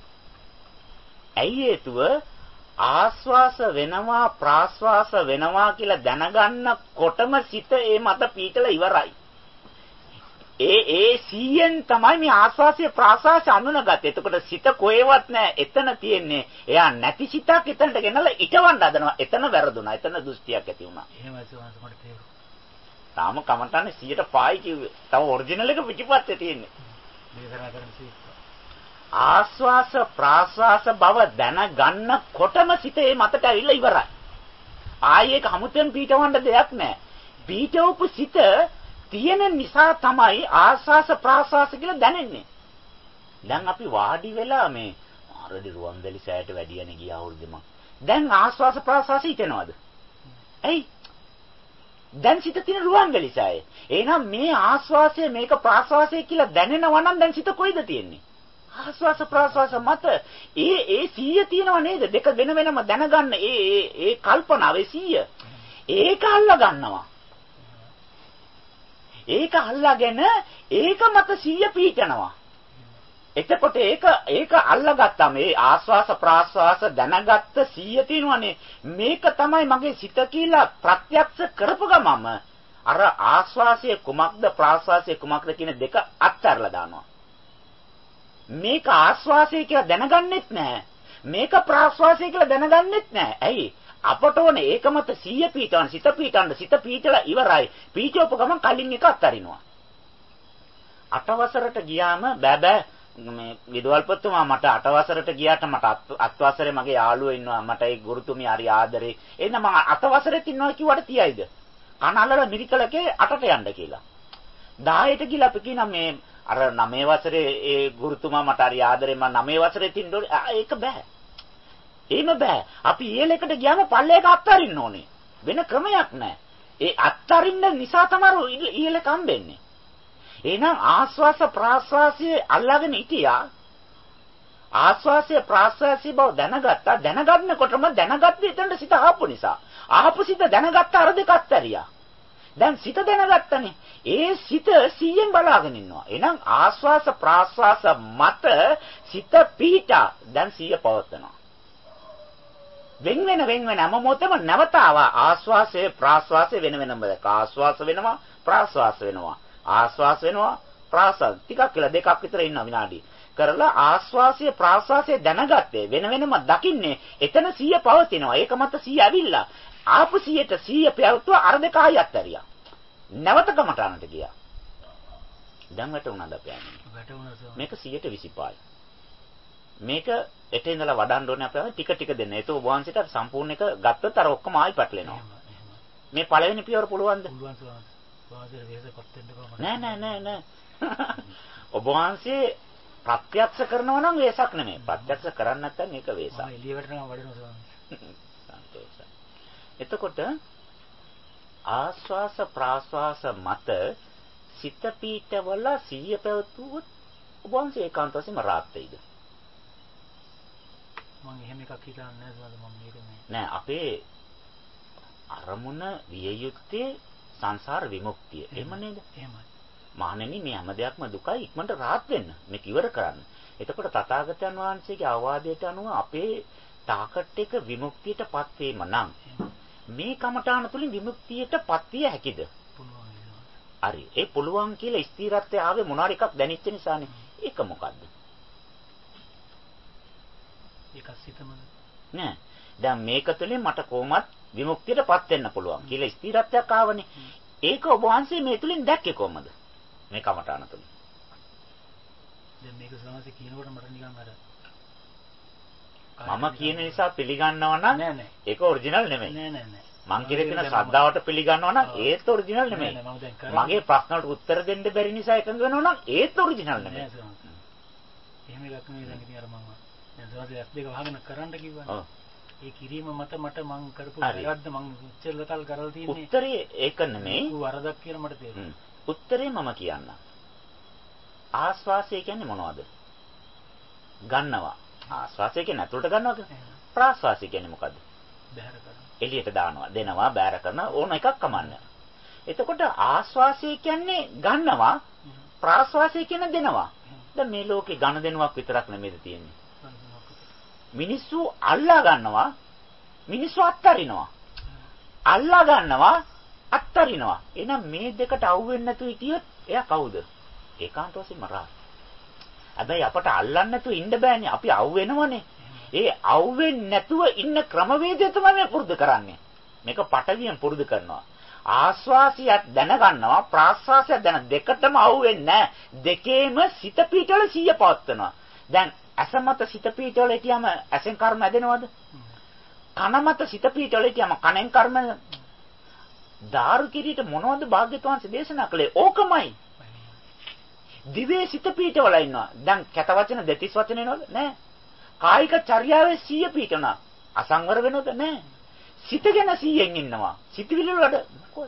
ඇයි හේතුව ආස්වාස වෙනවා ප්‍රාස්වාස වෙනවා කියලා දැනගන්නකොටම සිත ඒ මත පීටලා ඉවරයි. ඒ ඒ සීයෙන් තමයි මේ ආස්වාසිය ප්‍රාස්වාසය අඳුනගත්තේ. එතකොට සිත කොහෙවත් නැහැ. එතන තියෙන්නේ. එයා නැති සිතක් එතනට ගෙනලා ඉටවන්න හදනවා. එතන වැරදුනා. එතන දෘෂ්ටියක් ඇති වුණා. එහෙමයි සෝවාන්ස මට තේරුණා. තාම කමටන්නේ සීයට පහයි කිව්වේ. තව ඔරිජිනල් එක පිටිපස්සේ තියෙන්නේ. දේශනා කරන සී. ආස්වාස ප්‍රාස්වාස බව දැනගන්නකොටම සිත ඒ මතට ඇවිල්ලා ඉවරයි. ආයේ ඒක හමුතෙන් පීටවන්න දෙයක් නැහැ. පීටවපු සිත තියෙන නිසා තමයි ආස්වාස ප්‍රාස්වාස කියලා දැනෙන්නේ. දැන් අපි වාඩි වෙලා මේ ආරඩි රුවන්වැලි සෑයට වැඩියනේ ගියා වුරුද්දේ. දැන් ආස්වාස ප්‍රාස්වාස හිතෙනවද? ඇයි? දැන් සිත තියෙන රුවන්වැලි සෑයේ. එහෙනම් මේ ආස්වාසය මේක ප්‍රාස්වාසය කියලා දැනෙනවා නම් දැන් සිත කොයිද තියෙන්නේ? ආස්වාස ප්‍රාස්වාස මත ඒ ඒ සීය තියෙනව නේද? දෙක වෙන වෙනම දැනගන්න ඒ ඒ ඒ කල්පනාවේ සීය. ඒක අල්ල ගන්නවා. ඒක අල්ලාගෙන ඒක මත සීය පීඨනවා. එතකොට ඒක ඒක අල්ලගත්තාම ඒ ආස්වාස ප්‍රාස්වාස දැනගත්ත සීය තියෙනවනේ. මේක තමයි මගේ සිත කියලා ප්‍රත්‍යක්ෂ කරපු ගමම අර ආස්වාසයේ කුමක්ද ප්‍රාස්වාසයේ කුමක්ද කියන දෙක අත්හැරලා දානවා. මේක ආස්වාසය කියලා දැනගන්නෙත් නැහැ. මේක ප්‍රාස්වාසය කියලා දැනගන්නෙත් නැහැ. ඇයි? අපට ඕනේ ඒක මත සීය පීඨවන සිත පීඨවන්න සිත පීඨලා ඉවරයි. පීඨවපු ගමන් කලින් එක අත්හරිනවා. අටවසරට ගියාම බෑ බෑ මේ විදුහල්පතිතුමා මට අටවසරට ගියාට මට අත්වසරේ මගේ යාළුවෝ ඉන්නවා. මට ඒ ගුරුතුමිය හරි ආදරේ. එහෙනම් මම අටවසරෙත් ඉන්නවා කිව්වට තියයිද? කනල්ලල මිරිකලකේ අටට යන්න කියලා. දහයට ගිහලා අපි කියනවා මේ අර නවය වසරේ ඒ ගුරුතුමා මට හරි ආදරේ මම නවය වසරේ තින්න ඕනේ. ඒක බෑ. එහෙම බෑ. අපි ඊළඟට ගියාම පල්ලේක අත්තරින්න ඕනේ. වෙන ක්‍රමයක් නැහැ. ඒ අත්තරින්න නිසා තමයි ඊළඟ හම්බෙන්නේ. එහෙනම් ආස්වාස ප්‍රාස්වාසයේ අල්ලාගෙන හිටියා. ආස්වාසයේ ප්‍රාස්වාසයේ බව දැනගත්තා. දැනගන්නකොටම දැනගත්තේ එතනට සිත ආපු නිසා. ආපු සිත දැනගත්ත අර දෙක අත්තරියා. දැන් සිත දැනගත්තනේ. ඒ සිත සීයෙන් බලාගෙන ඉන්නවා. එහෙනම් ආස්වාස ප්‍රාස්වාස මත සිත පීඨා. දැන් සීය පවත්නවා. වෙන වෙන වෙන වෙන හැම මොහොතෙම නැවත ආවා ආස්වාසයේ ප්‍රාස්වාසයේ වෙන වෙනම දැක ආස්වාස වෙනවා ප්‍රාස්වාස වෙනවා ආස්වාස වෙනවා ප්‍රාස්වාස ටිකක් කියලා දෙකක් විතර ඉන්න විනාඩි කරලා ආස්වාසයේ ප්‍රාස්වාසයේ දැනගත්තේ වෙන වෙනම දකින්නේ එතන සීය පවතිනවා ඒක මත සීය ඇවිල්ලා ආපු සීයට සීය පැවතුවා අර දෙක ආයත් ඇරියා නැවත කමටානට ගියා දැන් වැටුණාද අපි යන්නේ වැටුණා මේක සීයට විසිපහයි මේක එතේ ඉඳලා වඩන්න ඕනේ අපේ ටික ටික දෙන්න. ඒක ඔබ වහන්සේට සම්පූර්ණ එක ගත්තොත් අර ඔක්කොම ආයි පැටලෙනවා. මේ පළවෙනි පියවර පුළුවන්ද? පුළුවන් සෝවාන්ස. වාදයේ වෙහෙසපත් වෙන්න කොහොමද? නෑ නෑ නෑ නෑ. ඔබ වහන්සේ ප්‍රත්‍යක්ෂ කරනවා නම් වෙහසක් නෙමෙයි. ප්‍රත්‍යක්ෂ කරන්නේ නැත්නම් ඒක වෙහසක්. මම එළියට නම් වඩනවා සෝවාන්ස. සන්තෝෂයි. එතකොට ආස්වාස ප්‍රාස්වාස මත සිත පීඨවල සිහිය පැවතුවොත් ඔබ වහන්සේ ඒකාන්ත වශයෙන්ම රාත් වෙයිද? මම එහෙම එකක් හිතන්නේ නැහැ මම මේක නෑ අපේ අරමුණ විය යුත්තේ සංසාර විමුක්තිය. එහෙම නේද? එහෙමයි. මහණෙනි මේ හැම දෙයක්ම දුකයි ඉක්මනට rahat වෙන්න. මේක ඉවර කරන්න. එතකොට තථාගතයන් වහන්සේගේ අවවාදයට අනුව අපේ ටාකට් එක විමුක්තියටපත් වීම නම් මේ කමඨාන තුලින් විමුක්තියටපත් විය හැකිද? හරි. ඒ පුළුවන් කියලා ස්ථිරත්වය ආවේ මොනවාරි එකක් දැනෙච්ච නිසානේ. ඒක මොකද්ද? ඒක සිතමද? නෑ. දැන් මේක තුළින් මට කොහොමත් විමුක්තියටපත් වෙන්න පුළුවන් කියලා ස්ථිරත්වයක් ආවනේ. ඒක ඔබ වහන්සේ මේ තුලින් දැක්කේ කොහමද? මේ කමඨාන තුලින්. දැන් මේක සමාජයේ කියනකොට මට නිකන් අර මම කියන නිසා පිළිගන්නවා නම් නෑ නෑ. ඒක ඔරිජිනල් නෙමෙයි. නෑ නෑ නෑ. මං කියන කෙනා ශ්‍රද්ධාවට පිළිගන්නවා නම් ඒත් ඔරිජිනල් නෙමෙයි. මගේ ප්‍රශ්න වලට උත්තර දෙන්න බැරි නිසා එකඟ වෙනවා නම් ඒත් ඔරිජිනල් නෙමෙයි. එහෙම එකක් නෙමෙයි දැන් ඉතින් අර මම දැන් සමාජයේ ඇස් දෙක වහගෙන කරන්න කිව්වනේ. ඔව්. ඒ කිරීම මත මට මං කරපු වැරද්ද මං උච්චලතල් කරලා තියෙන්නේ. උත්තරේ ඒක නෙමෙයි. වරදක් කියලා මට තේරෙනවා. උත්තරේ මම කියන්න. ආස්වාසය කියන්නේ මොනවද? ගන්නවා. ආස්වාසය කියන්නේ ඇතුළට ගන්නවා කියන්නේ. ප්‍රාස්වාසය කියන්නේ මොකද්ද? බැහැර කරනවා. එළියට දානවා. දෙනවා, බෑර කරනවා ඕන එකක් කමන්න. එතකොට ආස්වාසය කියන්නේ ගන්නවා, ප්‍රාස්වාසය කියන්නේ දෙනවා. දැන් මේ ලෝකේ ඝන දෙනුවක් විතරක් නෙමෙයිද තියෙන්නේ. මිනිස්සු අල්ලා ගන්නවා, මිනිස්සු අත්තරිනවා. අල්ලා ගන්නවා, අත්තරිනවා. එහෙනම් මේ දෙකට අවු වෙන්නේ නැතුව හිටියොත් එයා කවුද? ඒකාන්ත වශයෙන්ම රාග. හැබැයි අපට අල්ලන්න නැතුව ඉන්න බෑනේ. අපි අවු වෙනවනේ. ඒ අවු වෙන්නේ නැතුව ඉන්න ක්‍රමවේදය තමයි මේ පුරුදු කරන්නේ. මේක පටවියෙන් පුරුදු කරනවා. ආස්වාසියක් දැනගන්නවා, ප්‍රාස්වාසයක් දැන දෙකටම අවු වෙන්නේ නැහැ. දෙකේම සිත පීඨවල සිහිය පවත්වනවා. දැන් ඇස මත සිත පීඨවල හිටියම ඇසෙන් කර්ම හැදෙනවද? කන මත සිත පීඨවල හිටියම කනෙන් කර්ම. දාරු කිරීට මොනවද භාග්‍යවත් වහන්සේ දේශනා කළේ? ඕකමයි. දිවේ සිත පීඨවල ඉන්නවා. දැන් කැත වචන දෙතිස් වචන එනවද? නැහැ. කායික චර්යාවේ සිහිය පීඨනවා. අසංවර වෙනවද? නැහැ. සිත ගැන සිහියෙන් ඉන්නවා. සිතවිලි වල මොකද?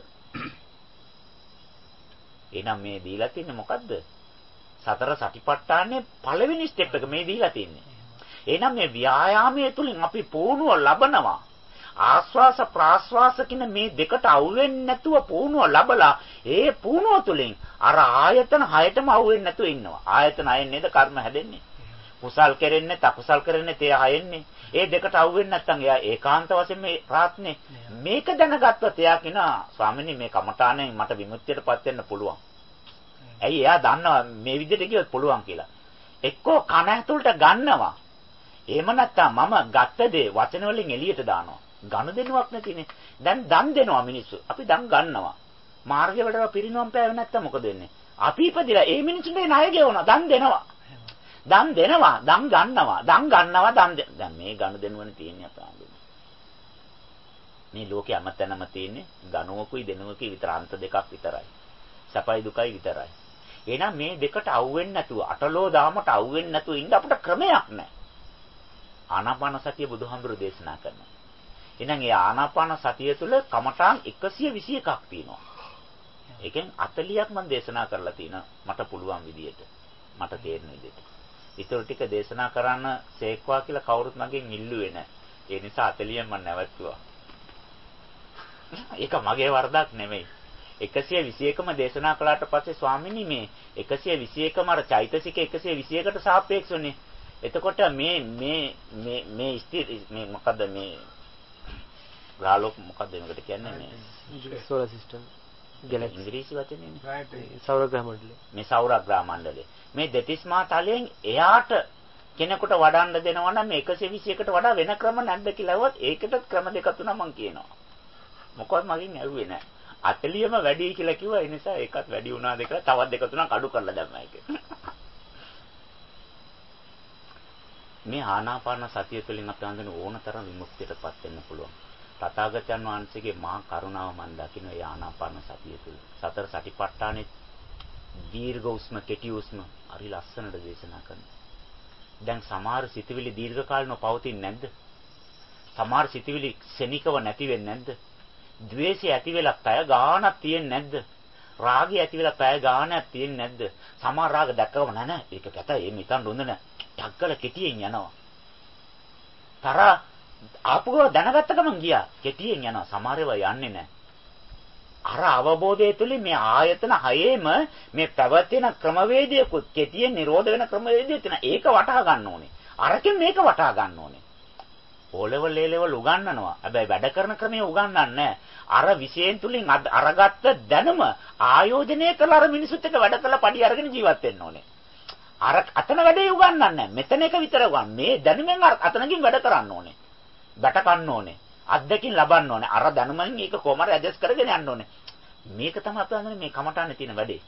එහෙනම් මේ දීලා තින්නේ මොකද්ද? සතර සටිපට්ඨානේ පළවෙනි ස්ටෙප් එක මේ දීලා තින්නේ. එහෙනම් මේ ව්‍යායාමයේ තුලින් අපි පුහුණුව ලබනවා. ආස්වාස ප්‍රාස්වාස කියන මේ දෙකට අවු වෙන්නේ නැතුව පුහුණුව ලබලා ඒ පුහුණුව තුලින් අර ආයතන හයටම අවු වෙන්නේ නැතුව ඉන්නවා. ආයතන හයෙන් නේද කර්ම හැදෙන්නේ. කුසල් කෙරෙන්නේ, තකුසල් කෙරෙන්නේ තේ හයෙන්නේ. ඒ දෙකට අවු වෙන්නේ නැත්නම් එයා ඒකාන්ත වශයෙන් මේ රාත්නේ. මේක දැනගත්තොත් එයා කියනවා ස්වාමීනි මේ කමඨාණයෙන් මට විමුක්තියටපත් වෙන්න පුළුවන්. ඇයි එයා දන්නවා මේ විදිහට කියොත් පුළුවන් කියලා. එක්කෝ කන ඇතුළට ගන්නවා. එහෙම නැත්නම් මම ගත්ත දේ වචන වලින් එළියට දානවා. ඝන දෙනුවක් නැතිනේ. දැන් දන් දෙනවා මිනිස්සු. අපි දන් ගන්නවා. මාර්ගය වලට පිරිනවම් පෑවෙ නැත්නම් මොකද වෙන්නේ? අපි ඉපදිලා ඒ මිනිස්සුන්ට ණය ගෙවනවා. දන් දෙනවා. දන් දෙනවා, දන් ගන්නවා, දන් ගන්නවා, දන් දැන් මේ ඝන දෙනුවනේ තියෙන්නේ අපේ මේ ලෝකේ අමතනම තියෙන්නේ ඝනෝකුයි දෙනුවකුයි විතර අන්ත දෙකක් විතරයි. සපයි දුකයි විතරයි. එහෙනම් මේ දෙකට අවු වෙන්නේ නැතුව අටලෝ දාමට අවු වෙන්නේ නැතුව ඉන්න අපිට ක්‍රමයක් නැහැ. ආනාපාන සතිය බුදුහාමුදුරු දේශනා කරනවා. එහෙනම් ඒ ආනාපාන සතිය තුළ කමඨාන් එකසිය විසි එකක් තියෙනවා. ඒකෙන් හතළියක් මම දේශනා කරලා තිනවා මට පුළුවන් විදියට. මට තේරෙන විදියට. ඊටු ටික දේශනා කරන්න සේක්වා කියලා කවුරුත් මගෙන් ඉල්ලුවේ නැහැ. ඒ නිසා හතළියෙන් මම නැවතුවා. ඒක මගේ වරදක් නෙමෙයි. එකසිය විසි එකම දේශනා කළාට පස්සේ ස්වාමීනි මේ එකසිය විසි එකම අර චෛතසික එකසිය විසි එකට සාපේක්ෂුනේ. එතකොට මේ මේ මේ මේ ස්ථිර මේ මොකද්ද මේ ගාලොක් මොකද්ද මේකට කියන්නේ මේ සෝලර් සිස්ටම් ගැලැක්සි ඉංග්‍රීසි වචනේ සෞරග්‍රහ මණ්ඩලය. මේ සෞරග්‍රහ මණ්ඩලය. මේ දෙතිස් මහා තලයෙන් එයාට කෙනෙකුට වඩන්න දෙනවා නම් මේ එකසිය විසි එකට වඩා වෙන ක්‍රම නැද්ද කියලා අහුවත් ඒකටත් ක්‍රම දෙකක් තුනක් මම කියනවා. මොකවත් මගෙන් ඇහුවේ නැහැ. හතළියම වැඩි කියලා කිව්වා. ඒ නිසා ඒකත් වැඩි වුණාද කියලා තවත් දෙක තුනක් අඩු කරලා දැම්මා ඒක. මේ ආනාපාන සතිය තුළින් අපට හඳුන ඕනතරම් විමුක්තියටපත් වෙන්න පුළුවන්. තථාගතයන් වහන්සේගේ මහා කරුණාව මන් දකින්න ඒ ආනාපාන සතිය තුළ. සතර සටිපට්ඨානේ දීර්ඝ උස්ම කෙටි උස්ම හරි ලස්සනට දේශනා කරනවා. දැන් සමහර සිතුවිලි දීර්ඝ කාලනව පවතින්නේ නැද්ද? සමහර සිතුවිලි ක්ෂණිකව නැති වෙන්නේ නැද්ද? ද්වේෂය ඇති වෙලා පැය ගාණක් තියෙන්නේ නැද්ද? රාගය ඇති වෙලා පැය ගාණක් තියෙන්නේ නැද්ද? සමහර රාග දැක්කම නෑ නෑ ඒක කැතයි එහෙම හිතන්න හොඳ නෑ. ටක්කල කෙටියෙන් යනවා. තරහ ආපුව දැනගත්ත ගමන් ගියා. කෙටියෙන් යනවා. සමහර ඒවා යන්නේ නෑ. අර අවබෝධය තුළින් මේ ආයතන හයේම මේ පැවැත්ෙන ක්‍රමවේදයකුත් කෙටියෙන් නිරෝධ වෙන ක්‍රමවේදය තියෙන. ඒක වටහා ගන්න ඕනේ. අරකින් මේක වටහා ගන්න ඕනේ. ඕලෙවල් ලේලෙවල් උගන්වනවා. හැබැයි වැඩ කරන ක්‍රමය උගන්වන්නේ නැහැ. අර විශේෂයෙන් තුලින් අරගත්ත දැනුම ආයෝජනය කරලා අර මිනිසුත් එක්ක වැඩ කරලා පඩි අරගෙන ජීවත් වෙන්න ඕනේ. අර අතන වැඩේ උගන්වන්නේ නැහැ. මෙතන එක විතර උගන්. මේ දැනුමෙන් අතනකින් වැඩ කරන්න ඕනේ. බට කන්න ඕනේ. අත්දැකින් ලබන්න ඕනේ. අර දැනුමෙන් ඒක කොහමද ඇඩ්ජස්ට් කරගෙන යන්න ඕනේ. මේක තමයි අපි හඳුනන්නේ මේ කමඨානේ තියෙන වැඩේ.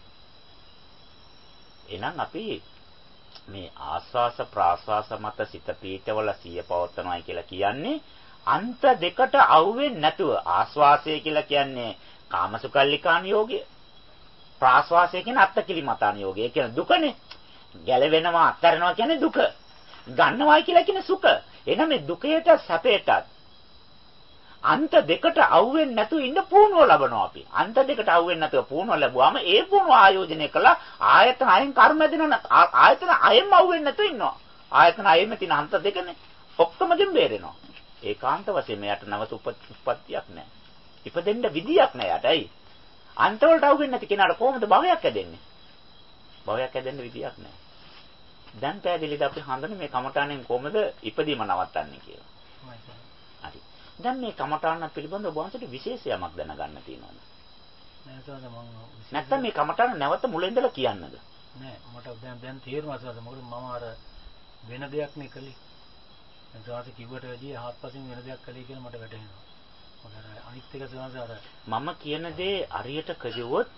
එහෙනම් අපි මේ ආස්වාස ප්‍රාස්වාස මත සිත පීඨවල සිය පවත්වනවායි කියලා කියන්නේ අන්ත දෙකට අවුෙන්නේ නැතුව ආස්වාසය කියලා කියන්නේ කාමසුකල්ලිකාන යෝගය. ප්‍රාස්වාසය කියන්නේ අත්තකිලිමතාන යෝගය. ඒ කියන්නේ දුකනේ. ගැලවෙනවා අත්හැරෙනවා කියන්නේ දුක. ගන්නවායි කියලා කියන්නේ සුඛ. එහෙනම් මේ දුකයට සැපයටත් අන්ත දෙකට අවුෙන්නේ නැතුව ඉන්න පුහුණුව ලබනවා අපි. අන්ත දෙකට අවුෙන්නේ නැතුව පුහුණුව ලැබුවාම ඒ පුහුණුව ආයෝජනය කළා ආයතන අයෙන් කර්ම දෙනවා. ආයතන අයෙන්ම අවුෙන්නේ නැතුව ඉන්නවා. ආයතන අයෙම තියෙන අන්ත දෙකනේ. ඔක්කොම දෙම් බේරෙනවා. ඒකාන්ත වශයෙන් මෙයාට නැවත උපත්තියක් නැහැ. ඉපදෙන්න විදියක් නැහැ යට. ඇයි? අන්ත වලට අවු වෙන්නේ නැති කෙනාට කොහොමද භවයක් ඇදෙන්නේ? භවයක් ඇදෙන්න විදියක් නැහැ. දැන් පැහැදිලිද අපි හඳුනන්නේ මේ කමඨාණයෙන් කොහොමද ඉපදීම නවත්තන්නේ කියලා. හරි. දැන් මේ කමඨාණ පිළිබඳව වහන්සේට විශේෂ යමක් දැනගන්න තියෙනවද? නැත්නම් මේ කමඨාණ නැවත මුලින් ඉඳලා කියන්නද? නෑ මට දැන් දැන් තේරුණා සාද මොකද මම අර වෙන දෙයක් නේ කළේ. දැන් සාද කිව්වට වැඩිය හත්පසින් වෙන දෙයක් කළේ කියලා මට වැටහෙනවා. මොකද අර අනිත් එක සාද අර මම කියන දේ අරියට කරුවොත්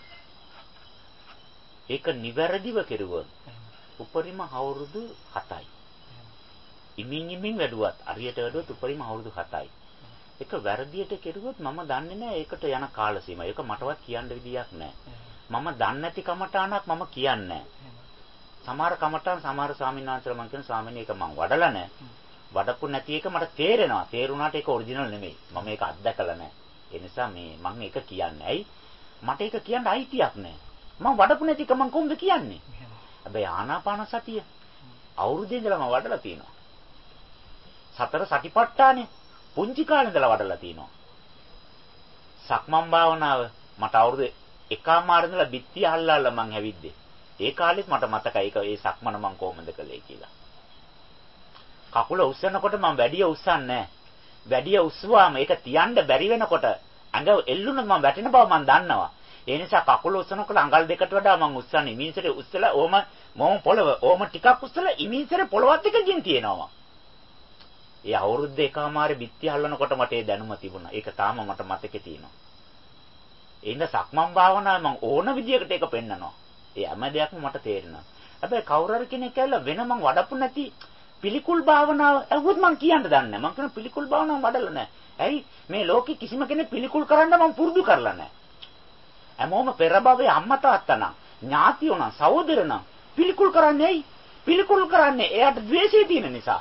ඒක නිවැරදිව කෙරුවොත් උපරිම අවුරුදු හතයි. ඉමින් ඉමින් වැඩුවත් අරියට වැඩුවොත් උපරිම අවුරුදු හතයි. ඒක වැරදියට කෙරුවොත් මම දන්නේ නැහැ ඒකට යන කාල සීමාව. ඒක මටවත් කියන්න විදියක් නැහැ. මම දන්නේ නැති කමඨාණක් මම කියන්නේ නැහැ. සමහර කමඨාන් සමහර ස්වාමීන් වහන්සේලා මම කියන ස්වාමීන් ඒක මම වඩලා නැහැ. වඩපු නැති එක මට තේරෙනවා. තේරුණාට ඒක ඔරිජිනල් නෙමෙයි. මම ඒක අත්දකලා නැහැ. ඒ නිසා මේ මම ඒක කියන්නේ. ඇයි? මට ඒක කියන්න අයිතියක් නැහැ. මම වඩපු නැති එක මම කොහොමද කියන්නේ? හැබැයි ආනාපාන සතිය අවුරුද්දේ ඉඳලා මම වඩලා තියෙනවා. සතර සතිපට්ඨානෙ පුංචි කාලේ ඉඳලා වඩලා තියෙනවා. සක්මන් භාවනාව මට අවුරුදු එකමාර ඉඳලා බිත්තිය අල්ලලා මං හැවිද්දේ. ඒ කාලෙත් මට මතකයි ඒක ඒ සක්මන මං කොහොමද කළේ කියලා. කකුල උස්සනකොට මං වැඩිය උස්සන්නේ නැහැ. වැඩිය උස්සුවාම ඒක තියන්න බැරි වෙනකොට ඇඟ එල්ලුනොත් මං වැටෙන බව මං දන්නවා. ඒ නිසා කකුල උස්සනකොට අඟල් දෙකට වඩා මං උස්සන්නේ ඉමින්සරේ උස්සලා ඕම මොම් පොළව ඕම ටිකක් උස්සලා ඉමින්සරේ පොළවත් එක ගින් තියනවා. ඒ අවුරුද්ද එකමාරේ බිත්තිය හල්ලනකොට මට ඒ දැනුම තිබුණා. ඒක තාම මට මතකේ තියෙනවා. ඒ ඉඳ සක්මන් භාවනාව මම ඕන විදියකට ඒක පෙන්නනවා. ඒ හැම දෙයක්ම මට තේරෙනවා. හැබැයි කවුරු හරි කෙනෙක් ඇවිල්ලා වෙන මං වඩපු නැති පිළිකුල් භාවනාව ඇහුවොත් මං කියන්න දන්නේ නැහැ. මං කියන පිළිකුල් භාවනාව වඩලා නැහැ. ඇයි මේ ලෝකේ කිසිම කෙනෙක් පිළිකුල් කරන්න මං පුරුදු කරලා නැහැ. හැමෝම පෙර භවයේ අම්මා තාත්තා නම් ඥාතියෝ නම් සහෝදර නම් පිළිකුල් කරන්නේ ඇයි? පිළිකුල් කරන්නේ එයාට ද්වේෂය තියෙන නිසා.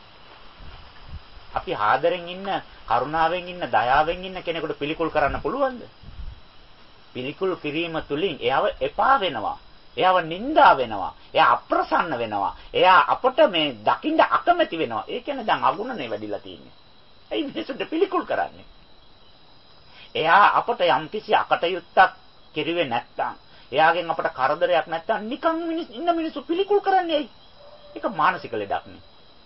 අපි ආදරෙන් ඉන්න, කරුණාවෙන් ඉන්න, දයාවෙන් ඉන්න කෙනෙකුට පිළිකුල් කරන්න පුළුවන්ද? පිළිකුල් කිරීම තුලින් එයාව එපා වෙනවා. එයාව නිඳා වෙනවා. එයා අප්‍රසන්න වෙනවා. එයා අපට මේ දකින්න අකමැති වෙනවා. ඒ කියන්නේ දැන් අගුණනේ වැඩිලා තියෙන්නේ. එයි මිනිසුන්ට පිළිකුල් කරන්නේ. එයා අපට යම්කිසි අකටයුත්තක් කෙරුවේ නැත්තම්, එයාගෙන් අපට කරදරයක් නැත්තම් නිකන් මිනිස් ඉන්න මිනිස්සු පිළිකුල් කරන්නේ ඇයි? ඒක මානසික ලෙඩක් නේ.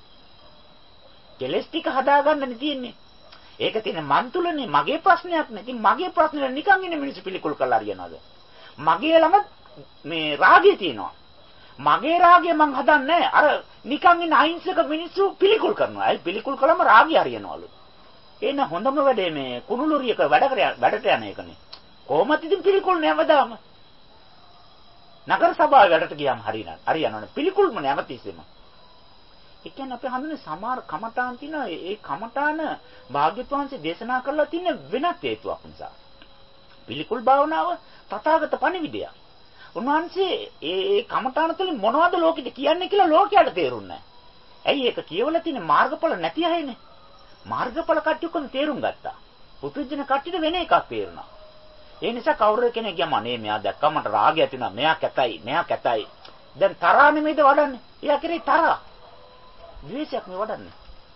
කෙලස් ටික හදාගන්නනේ තියෙන්නේ. ඒක තියෙන මන් තුලනේ මගේ ප්‍රශ්නයක් නේ. ඉතින් මගේ ප්‍රශ්නේ නිකන් ඉන්න මිනිස්සු පිළිකුල් කරලා හරියනවද? මගේ ළඟ මේ රාගය තියෙනවා. මගේ රාගය මං හදන්නේ අර නිකන් ඉන්න අහිංසක මිනිස්සු පිළිකුල් කරනවා. ඒ පිළිකුල් කළම රාගය හරියනවලු. එන හොඳම වැඩේ මේ කුණුලොරියක වැඩ කර වැඩට යන එකනේ. කොහොමද ඉතින් පිළිකුල් නැවදාම? නගර සභාවේ වැඩට ගියාම හරියනවා. හරියනවනේ. පිළිකුල්ම නැවතිස්සෙම. ඒ කියන්නේ අපි හඳුනේ සමහර කමඨාන් තියෙනවා. ඒ කමඨාන භාග්‍යවතුන් වහන්සේ දේශනා කරලා තියෙන වෙනත් හේතුවක් නිසා. පිළිකුල් භාවනාව තථාගත පණිවිඩය. උන්වහන්සේ ඒ ඒ කමඨාන තුළින් මොනවද ලෝකෙට කියන්නේ කියලා ලෝකයට තේරුන්නේ නැහැ. ඇයි ඒක කියවලා තියෙන මාර්ගඵල නැති අයනේ. මාර්ගඵල කට්ටියකම තේරුම් ගත්තා. පුදුජන කට්ටියට වෙන එකක් තේරුණා. ඒ නිසා කවුරු කෙනෙක් ගියාම අනේ මෙයා දැක්කම මට රාගය ඇති වෙනවා. මෙයා කැතයි, මෙයා කැතයි. දැන් තරහා නෙමෙයිද වඩන්නේ? එයා කරේ තරහා. ද්වේෂයක් නේ වඩන්නේ.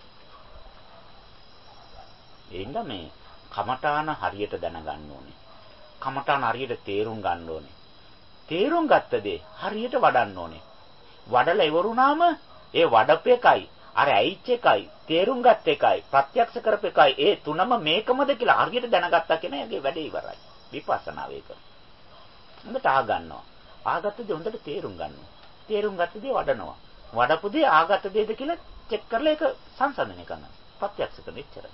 එහෙනම් මේ කමඨාන හරියට දැනගන්න ඕනේ. කමඨාන හරියට තේරුම් ගන්න ඕනේ. තේරුම් ගත්ත දේ හරියට වඩන්න ඕනේ. වඩලා ඉවරුනාම ඒ වඩපු එකයි අර ඇයිච් එකයි තේරුම් ගත්ත එකයි ප්‍රත්‍යක්ෂ කරපු එකයි ඒ තුනම මේකමද කියලා හරියට දැනගත්තා කියන එකේ වැඩේ ඉවරයි. විපස්සනා වේක. හොඳට ආ ගන්නවා. ආගත්ත දේ හොඳට තේරුම් ගන්නවා. තේරුම් ගත්ත දේ වඩනවා. වඩපු දේ ආගත්ත දේද කියලා චෙක් කරලා ඒක සංසන්දනය කරනවා. ප්‍රත්‍යක්ෂ කරන එච්චරයි.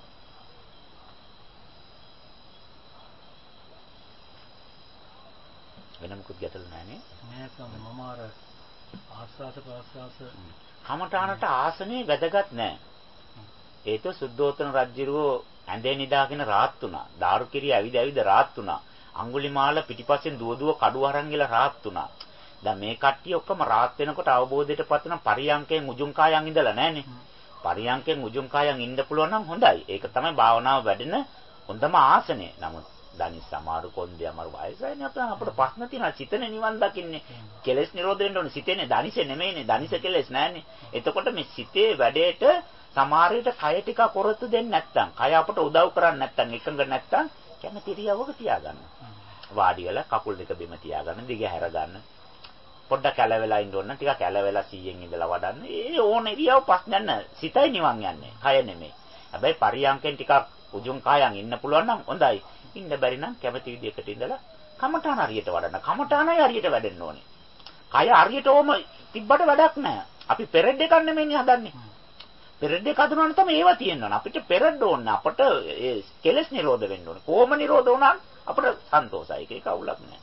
වෙන මොකුත් ගැටලු නැහැ නේ. නෑ ස්වාමී මම අර ආස්වාද ප්‍රාස්වාස කමඨානට ආසනේ වැදගත් නෑ. ඒක සුද්ධෝතන රජුරෝ ඇඳේ නිදාගෙන රාත් වුණා. දාරුකිරිය ඇවිද ඇවිද රාත් වුණා. අඟුලිමාල පිටිපස්සෙන් දුව දුව කඩුව අරන් ගිහලා රාත් වුණා. දැන් මේ කට්ටිය ඔක්කොම රාත් වෙනකොට අවබෝධයටපත් වෙන පරියංකයෙන් උජුං කායන් ඉඳලා නැහනේ. පරියංකයෙන් උජුං කායන් ඉන්න පුළුවන් නම් හොඳයි. ඒක තමයි භාවනාව වැඩෙන හොඳම ආසනය. නමුත් දනි සමාරු කොන්දේ අමාරු වයසයිනේ අපේ අපිට ප්‍රශ්න තියෙනවා සිතනේ නිවන් දකින්නේ. කෙලෙස් නිරෝධ වෙන්න ඕනේ සිතේනේ දනිසේ නෙමෙයිනේ දනිස කෙලෙස් නෑනේ. එතකොට මේ සිතේ වැඩේට සමහර විට කය ටික කොරතු දෙන්නේ නැත්තම් කය අපට උදව් කරන්නේ නැත්තම් එකඟ නැත්තම් කැමති ඉරියව්වක තියාගන්න. වාඩි වෙලා කකුල් දෙක බිම තියාගන්න දිග හැර ගන්න. පොඩ්ඩක් කැලවෙලා ඉන්න ඕන ටිකක් කැලවෙලා සීයෙන් ඉඳලා වඩන්න. ඒ ඕන ඉරියව් ප්‍රශ්නයක් නෑ. සිතයි නිවන් යන්නේ. කය නෙමෙයි. හැබැයි පරියන්කෙන් ටිකක් උජුං කායන් ඉන්න පුළුවන් නම් හොඳයි. ඉන්න බැරි නම් කැමති විදිහකට ඉඳලා කමඨාන හරියට වඩන්න. කමඨානයි හරියට වැඩෙන්න ඕනේ. කය හරියට ඕම තිබ්බට වැඩක් නැහැ. අපි පෙරෙඩ් එකක් නෙමෙයිනේ හදන්නේ. පෙරෙඩ් එක හදනවා නම් තමයි ඒවා තියෙනවා. අපිට පෙරෙඩ් ඕනේ. අපට ඒ කෙලස් නිරෝධ වෙන්න ඕනේ. කොහොම නිරෝධ වුණා අපිට සන්තෝෂයි. ඒක අවුලක් නැහැ.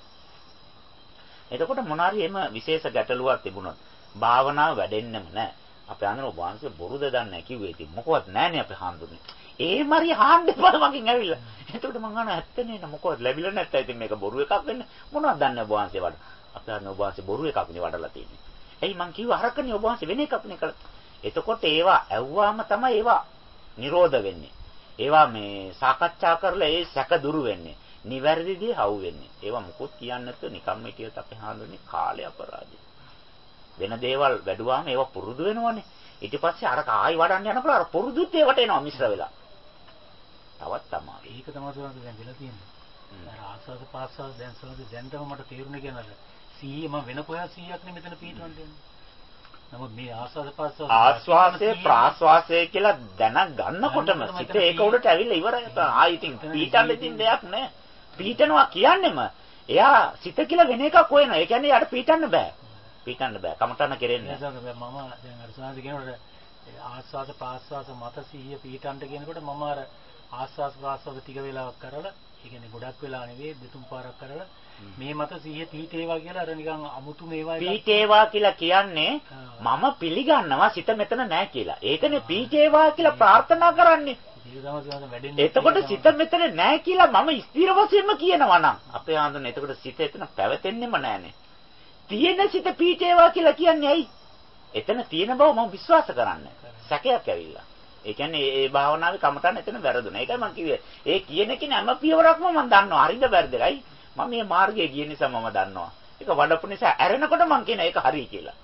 එතකොට මොනාරි එම විශේෂ ගැටලුවක් තිබුණොත් භාවනාව වැඩෙන්නෙම නැහැ. අපේ අnder ඔබ වහන්සේ බොරුද දන්නේ නැහැ කිව්වේ. ඉතින් මොකවත් නැහනේ අපේ හාමුදුරනේ. ඒ මරි හාන්න දෙපළ මගෙන් ඇවිල්ලා. එතකොට මං අහන ඇත්තනේ නේ මොකවත් ලැබිලා නැත්නම් ඉතින් මේක බොරු එකක් වෙන්න මොනවද දන්නේ ඔබ වහන්සේ වඩ. අපේ අnder ඔබ වහන්සේ බොරු එකක් නේ වඩලා තියෙන්නේ. එයි මං කිව්වා අරකනේ ඔබ වහන්සේ වෙන එකක් නේ කළා. එතකොට ඒවා ඇව්වාම තමයි ඒවා නිරෝධ වෙන්නේ. ඒවා මේ සාකච්ඡා කරලා ඒ සැක දුරු වෙන්නේ. නිවැරදිදී හවු වෙන්නේ. ඒවා මුකුත් කියන්නේ නැතුව නිකම්ම හිටියොත් අපේ හාමුදුරනේ කාලේ අපරාධය. වෙන දේවල් වැඩුවාම ඒවා පුරුදු වෙනවනේ. ඊට පස්සේ අර ආයි වඩන්න යනකොට අර පුරුදුත් ඒවට එනවා මිශ්‍ර වෙලා. තවත් තමයි. ඒක තමයි සෝනද දැන් වෙලා තියෙන්නේ. අර ආස්වාද පාස්වාද දැන් සෝනද දැන්ටම මට තේරුණේ කියනද සීයේ මම වෙන කොහා සීයක් නෙ මෙතන පිටවන් දෙන්නේ. නමුත් මේ ආස්වාද පාස්වාද ආස්වාසේ ප්‍රාස්වාසේ කියලා දැන ගන්නකොටම සිත ඒක උඩට ඇවිල්ලා ඉවරයි. ආයි ඉතින් පීටන්න ඉතින් දෙයක් නැහැ. පීටනවා කියන්නේම එයා සිත කියලා වෙන එකක් හොයනවා. ඒ කියන්නේ යාට පීටන්න බෑ. පීටන්න බෑ. කමටන කෙරෙන්නේ නැහැ. මම දැන් අර සෝනද කියනකොට ආස්වාද පාස්වාද මත සීය පීටන්න කියනකොට මම අර ආස්වාද ප්‍රාස්වාද ටික වෙලාවක් කරලා ඒ කියන්නේ ගොඩක් වෙලා නෙවෙයි දෙතුන් පාරක් කරලා මේ මත සීය පීටේවා කියලා අර නිකන් අමුතු මේවා පීටේවා කියලා කියන්නේ මම පිළිගන්නවා සිත මෙතන නැහැ කියලා. ඒකනේ පීටේවා කියලා ප්‍රාර්ථනා කරන්නේ. එතකොට සිත මෙතන නැහැ කියලා මම ස්ථිර වශයෙන්ම කියනවා නම් අපේ ආන්දන එතකොට සිත එතන පැවතෙන්නෙම නැහනේ. තියෙන සිත පීටේවා කියලා කියන්නේ ඇයි? එතන තියෙන බව මම විශ්වාස කරන්නේ. සැකයක් ඇවිල්ලා. ඒ කියන්නේ මේ භාවනාවේ කමටන් එතන වැරදුනා. ඒකයි මම කිව්වේ. ඒ කියන කෙන හැම පියවරක්ම මම දන්නවා. හරිද වැරදිලයි. මම මේ මාර්ගයේ ගිය නිසා මම දන්නවා. ඒක වඩපු නිසා ඇරෙනකොට මම කියන ඒක හරි කියලා.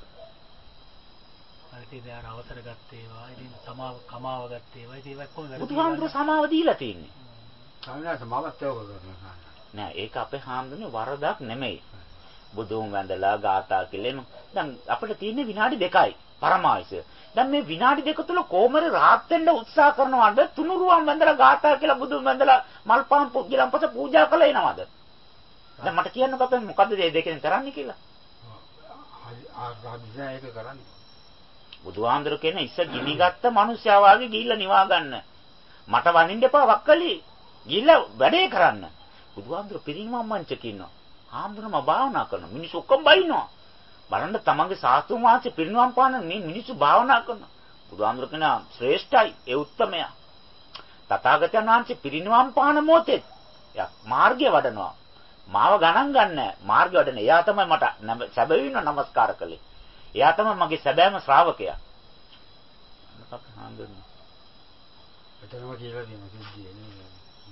හරිද? දැන් අවසර ගත්තේවා. ඉතින් සමාව කමාව ගත්තේවා. ඉතින් ඒක කොහොමද? බුදුහාමුදුරුවෝ සමාව දීලා තියෙන්නේ. සාමාන්‍යයෙන් මමත් ඒක කරනවා. නෑ ඒක අපේ හාමුදුරනේ වරදක් නෙමෙයි. බුදුන් වැඳලා ගාථා කියලා දැන් අපිට තියෙන්නේ විනාඩි දෙකයි පරමායස. දැන් මේ විනාඩි දෙක තුල කොමර රාත් වෙන්න උත්සාහ කරනවද තුනුරුවන් වැඳලා ගාථා කියලා බුදුන් වැඳලා මල්පාන් පුජ්ජලම්පස පූජා කළා එනවද? දැන් මට කියන්නකෝ අපෙන් මොකද්ද මේ දෙකෙන් කරන්නේ කියලා. ආ රාජ්‍ය ඒක කරන්නේ. බුදුහාමුදුර කියන ඉස්ස ගිනිගත්ත මිනිස්සයා වාගේ ගිහිල්ලා නිවා ගන්න. මට වනින්න එපා වක්කලි. ගිහිල්ලා වැඩේ කරන්න. බුදුහාමුදුර පිරිනිවන් මංචක ඉන්නවා. හාමුදුරම භාවනා කරනවා. මිනිස්සු ඔක්කොම බයිනවා. බලන්න තමන්ගේ සාස්තුන් වහන්සේ පිරිනිවන් පාන මේ මිනිස්සු භාවනා කරනවා. බුදුහාමුදුර කියන ශ්‍රේෂ්ඨයි ඒ උත්තමයා. තථාගතයන් වහන්සේ පිරිනිවන් පාන මොහොතේ යක් මාර්ගය වඩනවා. මාව ගණන් ගන්නෑ. මාර්ගය වඩන. එයා තමයි මට සැබවින්ම নমස්කාර කළේ. එයා තමයි මගේ සැබෑම ශ්‍රාවකයා. මොකක්ද හාමුදුරනේ? එතනම කියලා දෙනවා සිද්ධිය නේ.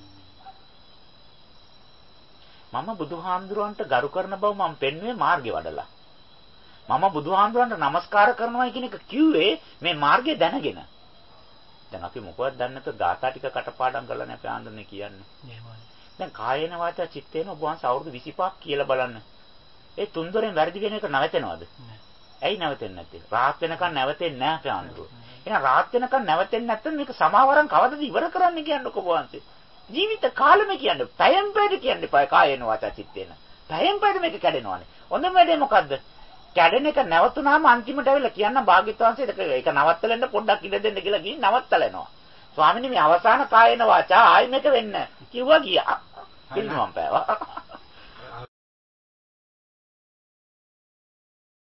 මම බුදුහාමුදුරන්ට ගරු කරන බව මම පෙන්වුවේ මාර්ගේ වඩලා. මම බුදුහාමුදුරන්ට নমස්කාර කරනවා කියන එක කිව්වේ මේ මාර්ගය දැනගෙන. දැන් අපි මොකවත් දන්නේ නැතුව ගාථා ටික කටපාඩම් කරලානේ අපි ආන්දරනේ කියන්නේ. එහෙමයි. දැන් කායේන වාචා චිත්තේන ඔබ වහන්සේ අවුරුදු විසිපහක් කියලා බලන්න. ඒ තුන්දොරෙන් වැරදි වෙන එක නැවතෙනවද? ඇයි නැවතෙන්නේ නැත්තේ? රාහත් වෙනකන් නැවතෙන්නේ නැහැ අපේ ආන්දර. එහෙනම් රාහත් වෙනකන් නැවතෙන්නේ නැත්නම් මේක සමාවරම් කවදද ඉවර කරන්න කියන්නේ ඔබ වහන්සේ? ජීවිත කාලෙම කියන්නේ පැයෙන් පැයට කියන්න එපා කායේන වාචා චිත්තේන. පැයෙන් පැයට මේක කැඩෙනවානේ. හොඳම වැඩේ මොකද්ද? කැඩෙන එක නැවතුනාම අන්තිමට ඇවිල්ලා කියන්න භාග්‍යවත් වහන්සේ ඒක නවත්තලෙන්න පොඩ්ඩක් ඉඩ දෙන්න කියලා ගිහින් නවත්තලා එනවා. ස්වාමීනි මේ අවසාන කායේන වාචා ආයි මේක වෙන්න කිව්වා ගියා. පිළිමම් පෑවා.